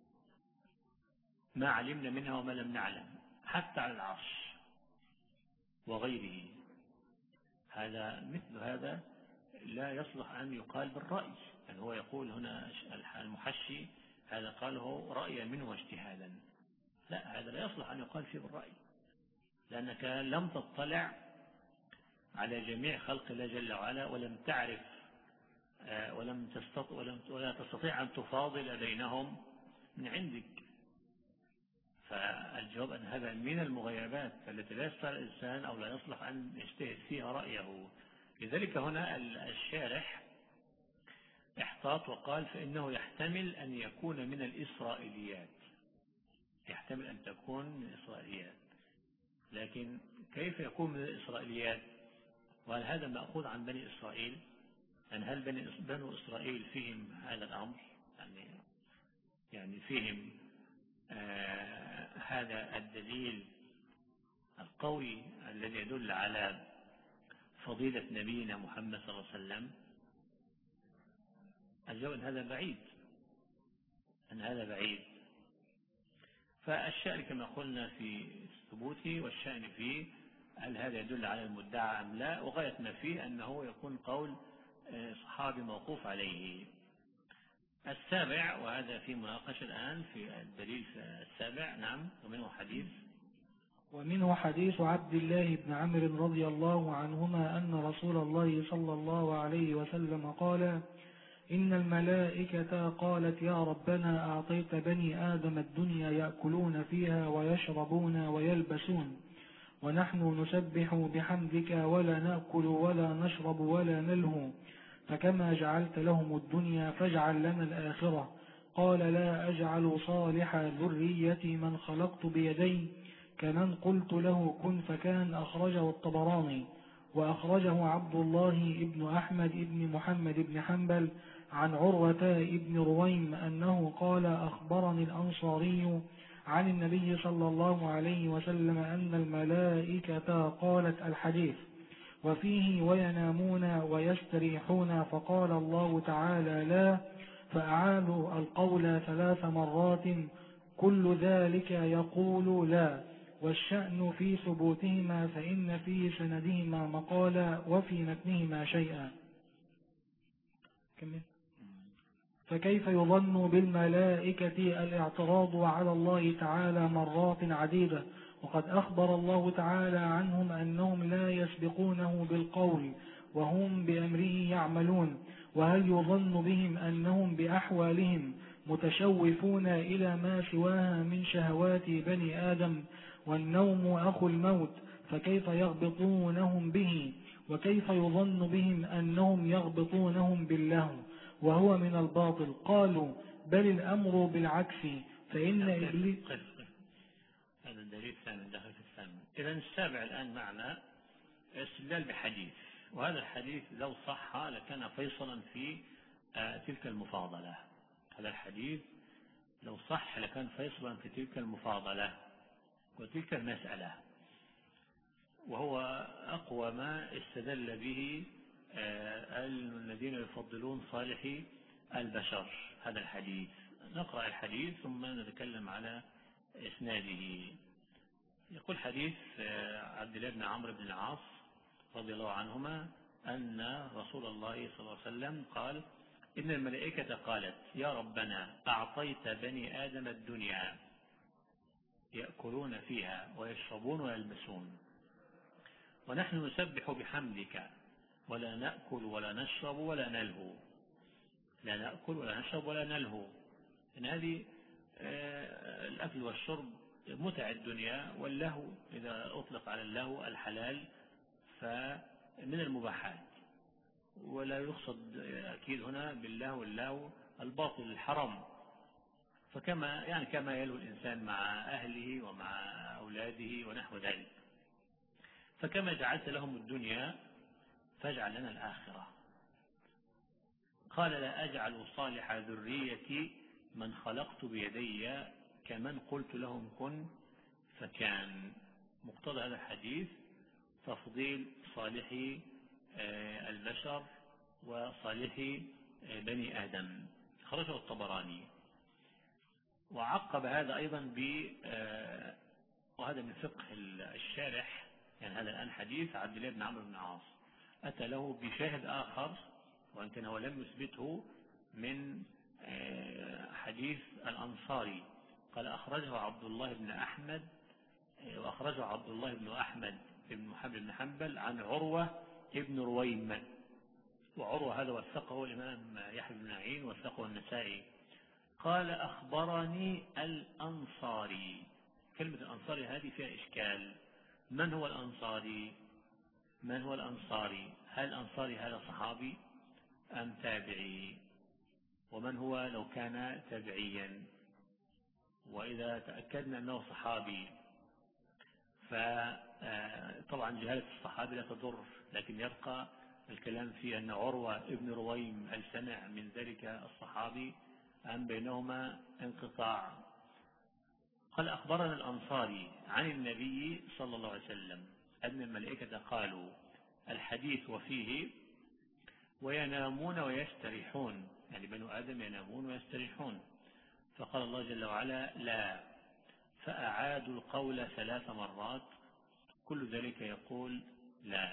ما علمنا منها وما لم نعلم، حتى على العرش وغيره. هذا مثل هذا لا يصلح أن يقال بالرأي، يعني هو يقول هنا المحشي هذا قاله رأيا منه واجتهادا، لا، هذا لا يصلح أن يقال فيه بالرأي، لأنك لم تطلع على جميع خلق الله جل وعلا، ولم تعرف ولم تستطيع ولم ولا تستطيع أن تفاضل بينهم من عندك. فالجواب أن هذا من المغيبات التي لا يستطيع الإنسان أو لا يصلح أن يجتهد فيها رأيه. لذلك هنا الشارح احتاط وقال فإنه يحتمل أن يكون من الإسرائيليات، يحتمل أن تكون من الإسرائيليات. لكن كيف يكون من الإسرائيليات؟ وهل هذا مأخوذ عن بني إسرائيل؟ يعني هل بنو إسرائيل فيهم هذا الأمر؟ يعني يعني فيهم آه هذا الدليل القوي الذي يدل على فضيلة نبينا محمد صلى الله عليه وسلم؟ الجواب أن هذا بعيد، أن هذا بعيد. فالشأن كما قلنا في ثبوته، والشأن فيه هل هذا يدل على المدعى أم لا، وغاية ما فيه أنه يكون قول صحابي موقوف عليه. السابع، وهذا في مناقشة الآن في الدليل السابع، نعم، ومنه حديث ومنه حديث عبد الله بن عمرو رضي الله عنهما أن رسول الله صلى الله عليه وسلم قال: إن الملائكة قالت يا ربنا أعطيت بني آدم الدنيا يأكلون فيها ويشربون ويلبسون، ونحن نسبح بحمدك ولا نأكل ولا نشرب ولا نلهو، فكما جعلت لهم الدنيا فاجعل لنا الآخرة. قال: لا أجعل صالح ذريتي من خلقت بيدي كمن قلت له كن فكان. أخرجه الطبراني، وأخرجه عبد الله ابن أحمد ابن محمد بن حنبل عن عروة ابن رويم أنه قال: أخبرني الأنصاري عن النبي صلى الله عليه وسلم أن الملائكة قالت الحديث، وفيه وينامون ويستريحون، فقال الله تعالى: لا، فأعادوا القول ثلاث مرات، كل ذلك يقول لا. والشأن في ثبوتهما، فإن في سندهما مقالا وفي متنهما شيئا. كمل. فكيف يظن بالملائكة الاعتراض على الله تعالى مرات عديدة، وقد أخبر الله تعالى عنهم أنهم لا يسبقونه بالقول وهم بأمره يعملون؟ وهل يظن بهم أنهم بأحوالهم متشوفون إلى ما سواها من شهوات بني آدم؟ والنوم أخو الموت، فكيف يغبطونهم به؟ وكيف يظن بهم أنهم يغبطونهم باللهو وهو من الباطل؟ قالوا: بل الأمر بالعكس، فإن إبليس. هذا الدليل الثامن داخل في الثامن. إذن السابع الآن معنا استدلال بحديث، وهذا الحديث لو صح لكان فيصلا في تلك المفاضلة. هذا الحديث لو صح لكان فيصلا في تلك المفاضلة وتلك المسألة، وهو أقوى ما استدل به الذين يفضلون صالح البشر هذا الحديث. نقرأ الحديث ثم نتكلم على إسناده. يقول حديث عبد الله بن عمرو بن العاص رضي الله عنهما أن رسول الله صلى الله عليه وسلم قال: إن الملائكة قالت يا ربنا أعطيت بني آدم الدنيا يأكلون فيها ويشربون ويلبسون، ونحن نسبح بحمدك ولا نأكل ولا نشرب ولا نلهو. لا نأكل ولا نشرب ولا نلهو، إن هذه الأكل والشرب متع الدنيا، واللهو إذا أطلق على اللهو الحلال فمن المباحات، ولا يقصد أكيد هنا باللهو اللهو الباطل الحرام. فكما يعني كما يلهو الإنسان مع أهله ومع أولاده ونحو ذلك. فكما جعلت لهم الدنيا فاجعل لنا الآخرة. قال: لا أجعل صالح ذريتي من خلقت بيدي كمن قلت لهم كن فكان. مقتضى هذا الحديث تفضيل صالح البشر وصالح بني آدم. خرجه الطبراني. وعقب هذا أيضا ب وهذا من فقه الشارح، يعني هذا الآن حديث عبد الله بن عمرو بن العاص أتى له بشاهد آخر، وإن كان هو لم يثبته، من حديث الأنصاري. قال: أخرجه عبد الله بن أحمد وأخرجه عبد الله بن أحمد بن محمد بن حنبل عن عروة ابن رويم. وعروة هذا وثقه الإمام يحيى بن معين وثقه النسائي. قال: أخبرني الأنصاري. كلمة الأنصاري هذه فيها إشكال. من هو الأنصاري؟ من هو الأنصاري؟ هل الأنصاري هذا صحابي أم تابعي؟ ومن هو لو كان تابعيا؟ وإذا تأكدنا أنه صحابي فطبعا جهالة الصحابي لا تضر، لكن يبقى الكلام في أن عروة ابن رويم هل سمع من ذلك الصحابي أم بينهما انقطاع؟ قال: أخبرنا الأنصاري عن النبي صلى الله عليه وسلم أن الملائكة قالوا. الحديث وفيه وينامون ويستريحون، يعني بنو آدم ينامون ويستريحون، فقال الله جل وعلا لا، فأعادوا القول ثلاث مرات كل ذلك يقول لا.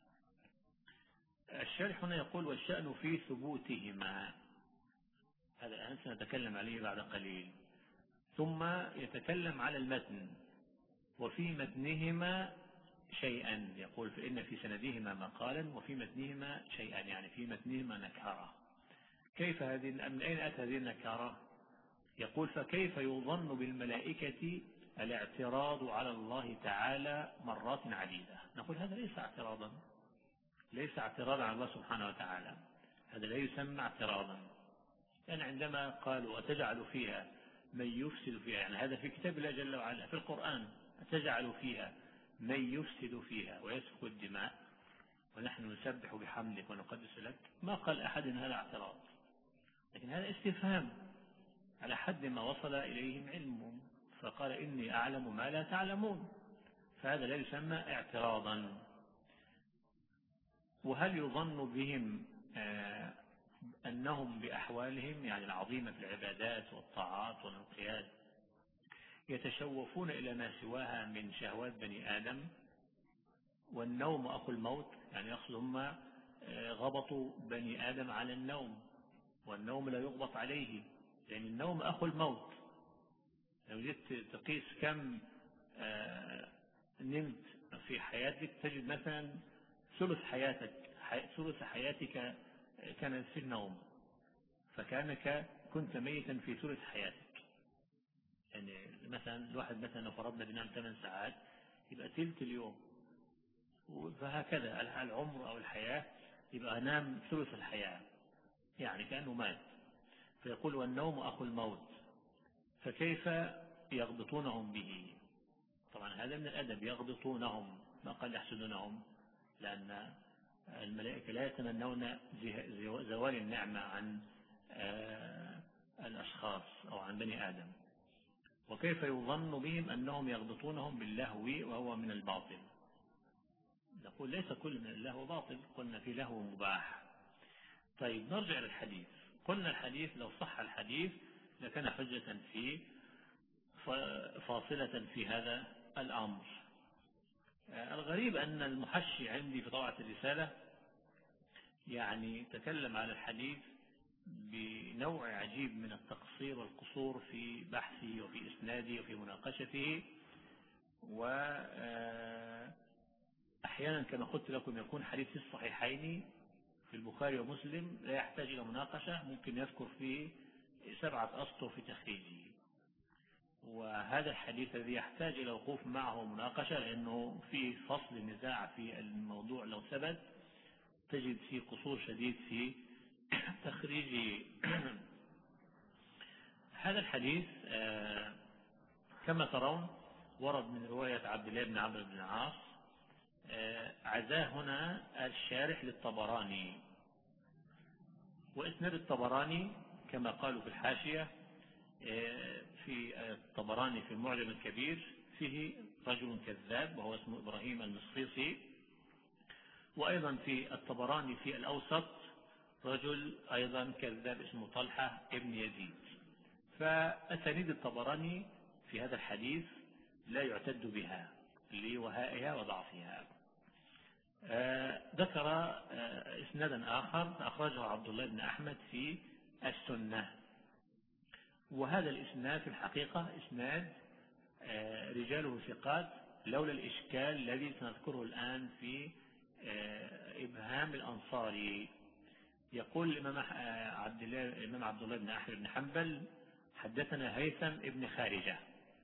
الشارح هنا يقول والشأن في ثبوتهما، هذا الآن سنتكلم عليه بعد قليل، ثم يتكلم على المتن وفي متنهما شيئا، يقول فإن في سندهما مقالا وفي متنهما شيئا، يعني في متنهما نكارة. كيف هذه، من أين أتى هذه النكارة؟ يقول فكيف يظن بالملائكة الاعتراض على الله تعالى مرات عديدة. نقول هذا ليس اعتراضا، ليس اعتراضا على الله سبحانه وتعالى، هذا لا يسمى اعتراضا. يعني عندما قالوا أتجعل فيها من يفسد فيها، يعني هذا في كتاب الله جل وعلا في القرآن، أتجعل فيها من يفسد فيها ويسفك الدماء ونحن نسبح بحمدك ونقدس لك، ما قال أحد إن هذا اعتراض، لكن هذا استفهام على حد ما وصل إليهم علمهم، فقال إني أعلم ما لا تعلمون، فهذا لا يسمى اعتراضا. وهل يظن بهم آه أنهم بأحوالهم يعني العظيمة في العبادات والطاعات والانقياد يتشوفون إلى ما سواها من شهوات بني آدم؟ والنوم أخو الموت، يعني يقصد هم غبطوا بني آدم على النوم، والنوم لا يغبط عليه، لأن النوم أخو الموت. لو جيت تقيس كم نمت في حياتك تجد مثلا ثلث حياتك ثلث حياتك كانت في النوم، فكأنك كنت ميتا في ثلث حياتك. يعني مثلا الواحد مثلا لو فرضنا بينام ثمان ساعات يبقى ثلث اليوم، فهكذا العمر أو الحياة يبقى نام ثلث الحياة، يعني كأنه مات. فيقول والنوم أخو الموت، فكيف يغبطونهم به؟ طبعا هذا من الأدب، يغبطونهم، ما قال يحسدونهم، لأن الملائكة لا يتمنون زوال النعمة عن الأشخاص أو عن بني آدم. وكيف يظن بهم أنهم يغبطونهم باللهو وهو من الباطل؟ نقول ليس كل من اللهو باطل، قلنا في لهو مباح. طيب نرجع للحديث، قلنا الحديث لو صح الحديث لكان حجة في فاصلة في هذا الأمر. الغريب أن المحشي عندي في طبعة الرسالة يعني تكلم على الحديث بنوع عجيب من التقصير والقصور في بحثه وفي إسناده وفي مناقشته، وأحيانا كما قلت لكم يكون حديث في الصحيحين في البخاري ومسلم لا يحتاج إلى مناقشة، ممكن يذكر فيه سبعة أسطر في تخريجه. وهذا الحديث الذي يحتاج إلى وقوف معه مناقشة لأنه في فصل النزاع في الموضوع لو ثبت تجد فيه قصور شديد في تخريجه. هذا الحديث كما ترون ورد من رواية عبد الله بن عمرو بن العاص، عزاه هنا الشارح للطبراني، وإسناد الطبراني كما قالوا في الحاشية في الطبراني في المعجم الكبير فيه رجل كذاب وهو اسمه إبراهيم المصيصي، وأيضا في الطبراني في الأوسط رجل أيضا كذاب اسمه طلحة ابن يزيد. فأسانيد الطبراني في هذا الحديث لا يعتد بها لوهائها وضعفها. ذكر إسنادا آخر أخرجه عبد الله بن أحمد في السنة، وهذا الإسناد في الحقيقة إسناد رجاله ثقات لولا الإشكال الذي سنذكره الآن في إبهام الأنصاري. يقول الإمام عبد الله الإمام عبد الله بن أحمد بن حنبل حدثنا هيثم ابن خارجة،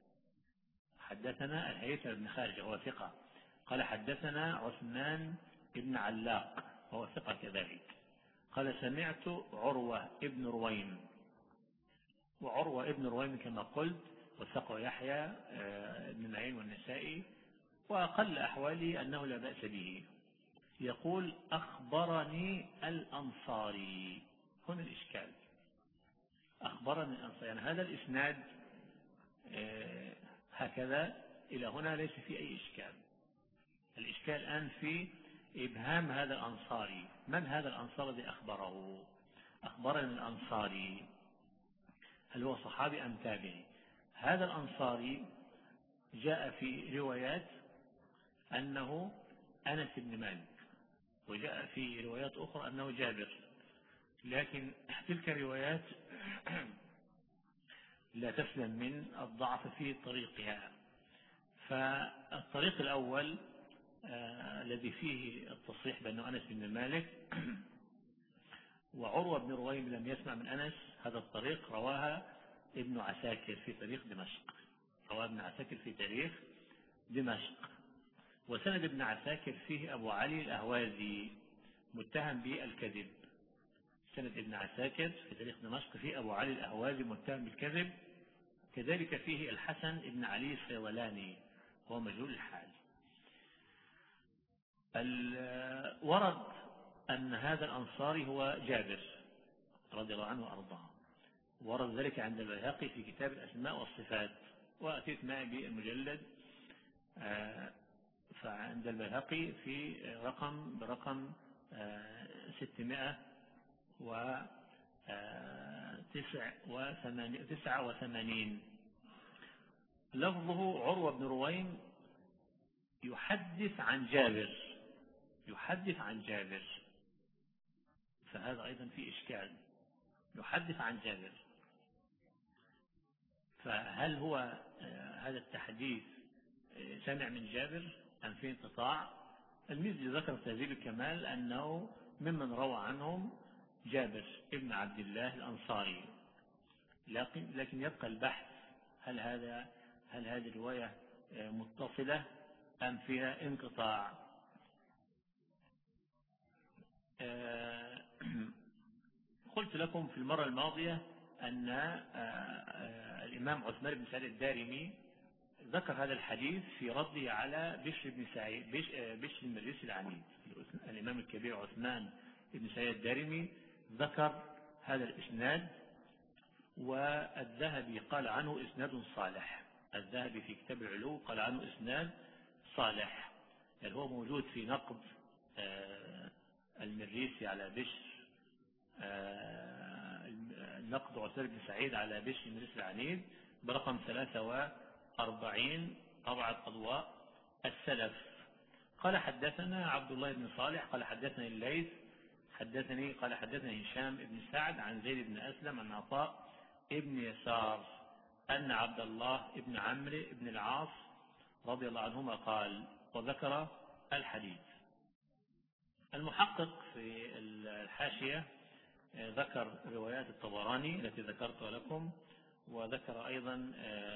حدثنا الهيثم بن خارجة وهو ثقة، قال حدثنا عثمان ابن علاق وهو ثقة كذلك، قال سمعت عروة ابن رويم، وعروة ابن رويم كما قلت وثقه يحيى ابن معين والنسائي، وأقل أحوالي أنه لا بأس به. يقول أخبرني الأنصاري، هنا الإشكال، أخبرني الأنصاري، يعني هذا الإسناد هكذا إلى هنا ليس فيه أي إشكال. الإشكال الآن في إبهام هذا الأنصاري، من هذا الأنصار الذي أخبره؟ أخبرني الأنصاري، هل هو صحابي أم تابعي؟ هذا الأنصاري جاء في روايات أنه أنس بن مالك، وجاء في روايات أخرى أنه جابر، لكن تلك الروايات لا تسلم من الضعف في طريقها. فالطريق الأول آه الذي فيه التصريح بأنه أنس بن مالك وعروة بن رويم لم يسمع من أنس، هذا الطريق رواها ابن عساكر في تاريخ دمشق، رواه ابن عساكر في تاريخ دمشق. وسند ابن عساكر فيه أبو علي الأهوازي متهم بالكذب. سند ابن عساكر في تاريخ دمشق فيه أبو علي الأهوازي متهم بالكذب، كذلك فيه الحسن ابن علي الصيولاني هو مجهول الحال. ورد أن هذا الأنصاري هو جابر رضي الله عنه وأرضاه، ورد ذلك عند البيهقي في كتاب الأسماء والصفات، وأتيت معي بالمجلد فعند البيهقي في رقم برقم ستمائة وتسعة وثمانين. لفظه عروة بن رويم يحدث عن جابر، يحدث عن جابر، فهذا أيضا في إشكال، يحدث عن جابر، فهل هو هذا التحديث سمع من جابر أم في انقطاع؟ المزي ذكر في تهذيب الكمال أنه ممن روى عنهم جابر ابن عبد الله الأنصاري، لكن لكن يبقى البحث هل هذا هل هذه الرواية متصلة أم فيها انقطاع. قلت لكم في المرة الماضية أن الإمام عثمان بن سعيد الدارمي ذكر هذا الحديث في رده على بشر بن سعيد بشر المريسي العنيد. الإمام الكبير عثمان بن سعيد الدارمي ذكر هذا الإسناد، والذهبي قال عنه إسناد صالح. الذهبي في كتاب العلو قال عنه إسناد صالح، يعني هو موجود في نقد المريسي على بشر، نقد عثمان بن سعيد على بشر المريسي العنيد برقم ثلاثة وأربعين طبعة أضواء السلف. قال حدثنا عبد الله بن صالح قال حدثني الليث حدثني قال حدثني هشام بن سعد عن زيد بن أسلم عن عطاء ابن يسار أن عبد الله ابن عمرو بن العاص رضي الله عنهما قال، وذكر الحديث. المحقق في الحاشية ذكر روايات الطبراني التي ذكرتها لكم، وذكر أيضا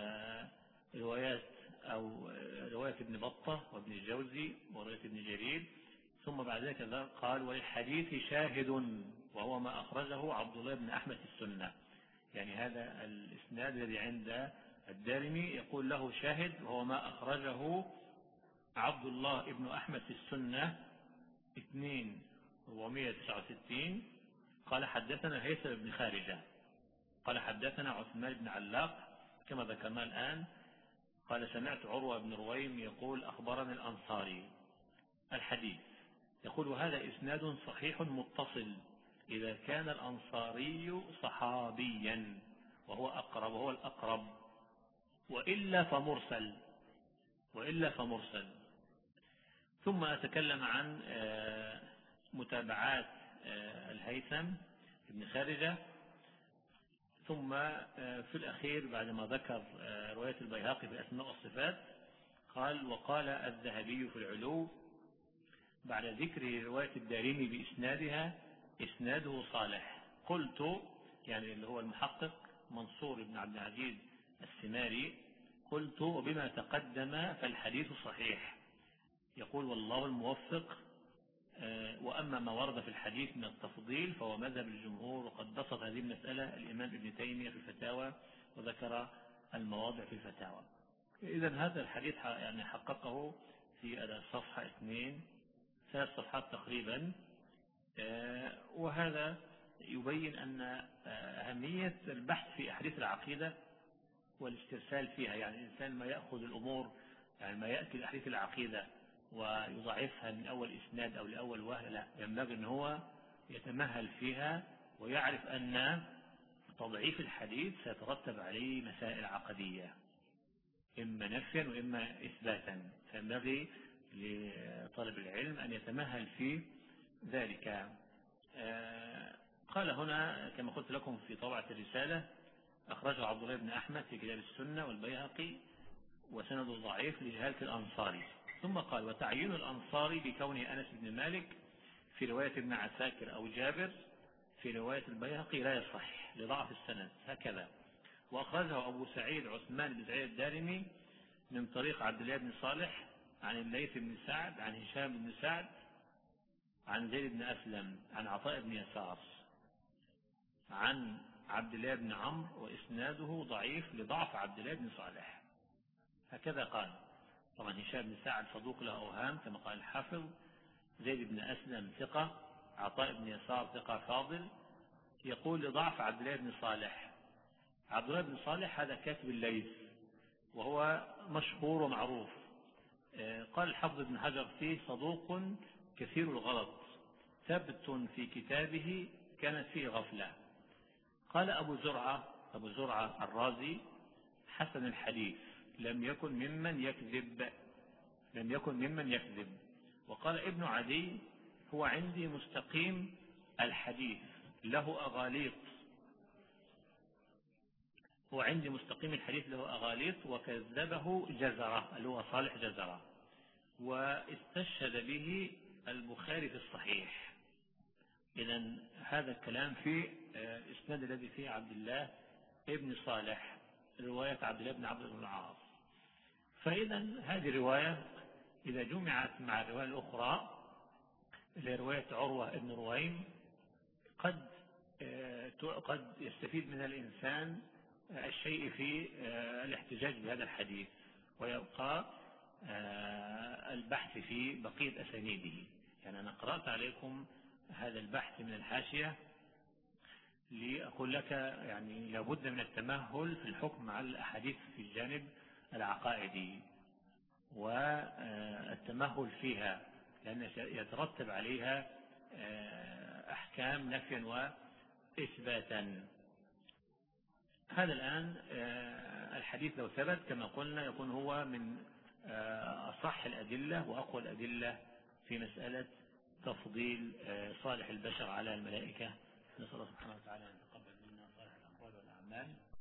روايات أو رواية ابن بطة وابن الجوزي ورواية ابن جرير، ثم بعد ذلك قال وللحديث شاهد وهو ما أخرجه عبد الله بن أحمد في السنة. يعني هذا الإسناد الذي عند الدارمي يقول له شاهد وهو ما أخرجه عبد الله بن أحمد في السنة اثنين أربعمائة وتسعة وستين. قال حدثنا هيثم بن خارجة قال حدثنا عثمان بن علاق كما ذكرنا الآن قال سمعت عروة بن رويم يقول أخبرني الأنصاري. الحديث يقول وهذا إسناد صحيح متصل إذا كان الأنصاري صحابيا وهو أقرب وهو الأقرب، وإلا فمرسل وإلا فمرسل. ثم أتكلم عن متابعات الهيثم بن خارجة، ثم في الأخير بعدما ذكر رواية البيهقي في الأسماء والصفات قال وقال الذهبي في العلو بعد ذكر رواية الدارمي بإسنادها إسناده صالح. قلت يعني اللي هو المحقق منصور بن عبد العزيز السماري قلت وبما تقدم فالحديث صحيح. يقول والله الموفق، وأما ما ورد في الحديث من التفضيل فهو مذهب الجمهور، وقد بسط هذه المسألة الإمام ابن تيمية في الفتاوى وذكر المواضع في الفتاوى. إذن هذا الحديث يعني حققه في الصفحة اثنين ثلاث صفحات تقريبا، وهذا يبين أن أهمية البحث في أحاديث العقيدة والاسترسال فيها. يعني الإنسان ما يأخذ الأمور يعني ما يأتي الأحاديث العقيدة ويضعفها من أول إسناد أو لأول وهلة، لا، ينبغي أن هو يتمهل فيها ويعرف أن تضعيف الحديث سيترتب عليه مسائل عقدية، إما نفيا وإما إثباتا، فينبغي لطالب العلم أن يتمهل في ذلك. قال هنا كما قلت لكم في طبعة الرسالة: أخرجه عبد الله بن أحمد في كتاب السنة والبيهقي وسنده ضعيف لجهالة الأنصاري. ثم قال: وتعيين الأنصاري بكون أنس بن مالك في رواية ابن عساكر أو جابر في رواية البيهقي لا يصح لضعف السند هكذا. وأخرجه أبو سعيد عثمان بن سعيد الدارمي من طريق عبد الله بن صالح عن الليث بن سعد عن هشام بن سعد عن زيد بن أسلم عن عطاء بن يسار عن عبد الله بن عمرو وإسناده ضعيف لضعف عبد الله بن صالح هكذا قال. طبعا هشام بن سعد صدوق له أوهام كما قال الحافظ، زيد بن أسلم ثقة، عطاء بن يسار ثقة فاضل. يقول لضعف عبد الله بن صالح. عبد الله بن صالح هذا كاتب الليث وهو مشهور ومعروف. قال الحافظ ابن حجر فيه: صدوق كثير الغلط ثبت في كتابه كانت فيه غفلة. قال أبو زرعة أبو زرعة الرازي: حسن الحديث لم يكن ممن يكذب لم يكن ممن يكذب. وقال ابن عدي: هو عندي مستقيم الحديث له أغاليط هو عندي مستقيم الحديث له أغاليط وكذبه جزرة اللي هو صالح جزرة، واستشهد به البخاري في الصحيح. إذن هذا الكلام في الإسناد الذي فيه عبد الله ابن صالح، رواية عبد الله بن عبد بن العاص. فإذا هذه رواية إذا جمعت مع الرواية الأخرى اللي رواية عروة ابن رويم قد قد يستفيد من الإنسان الشيء في الاحتجاج بهذا الحديث، ويبقى البحث في بقية أسانيده. يعني أنا قرأت عليكم هذا البحث من الحاشية لأقول لك يعني لابد من التمهل في الحكم على الأحاديث في الجانب العقائدي والتمهل فيها، لأن يترتب عليها أحكام نفيا وإثباتا. هذا الآن الحديث لو ثبت كما قلنا يكون هو من أصح الأدلة وأقوى الأدلة في مسألة تفضيل صالح البشر على الملائكة. نسأل الله سبحانه وتعالى أن يتقبل منا صالح الأقوال والأعمال.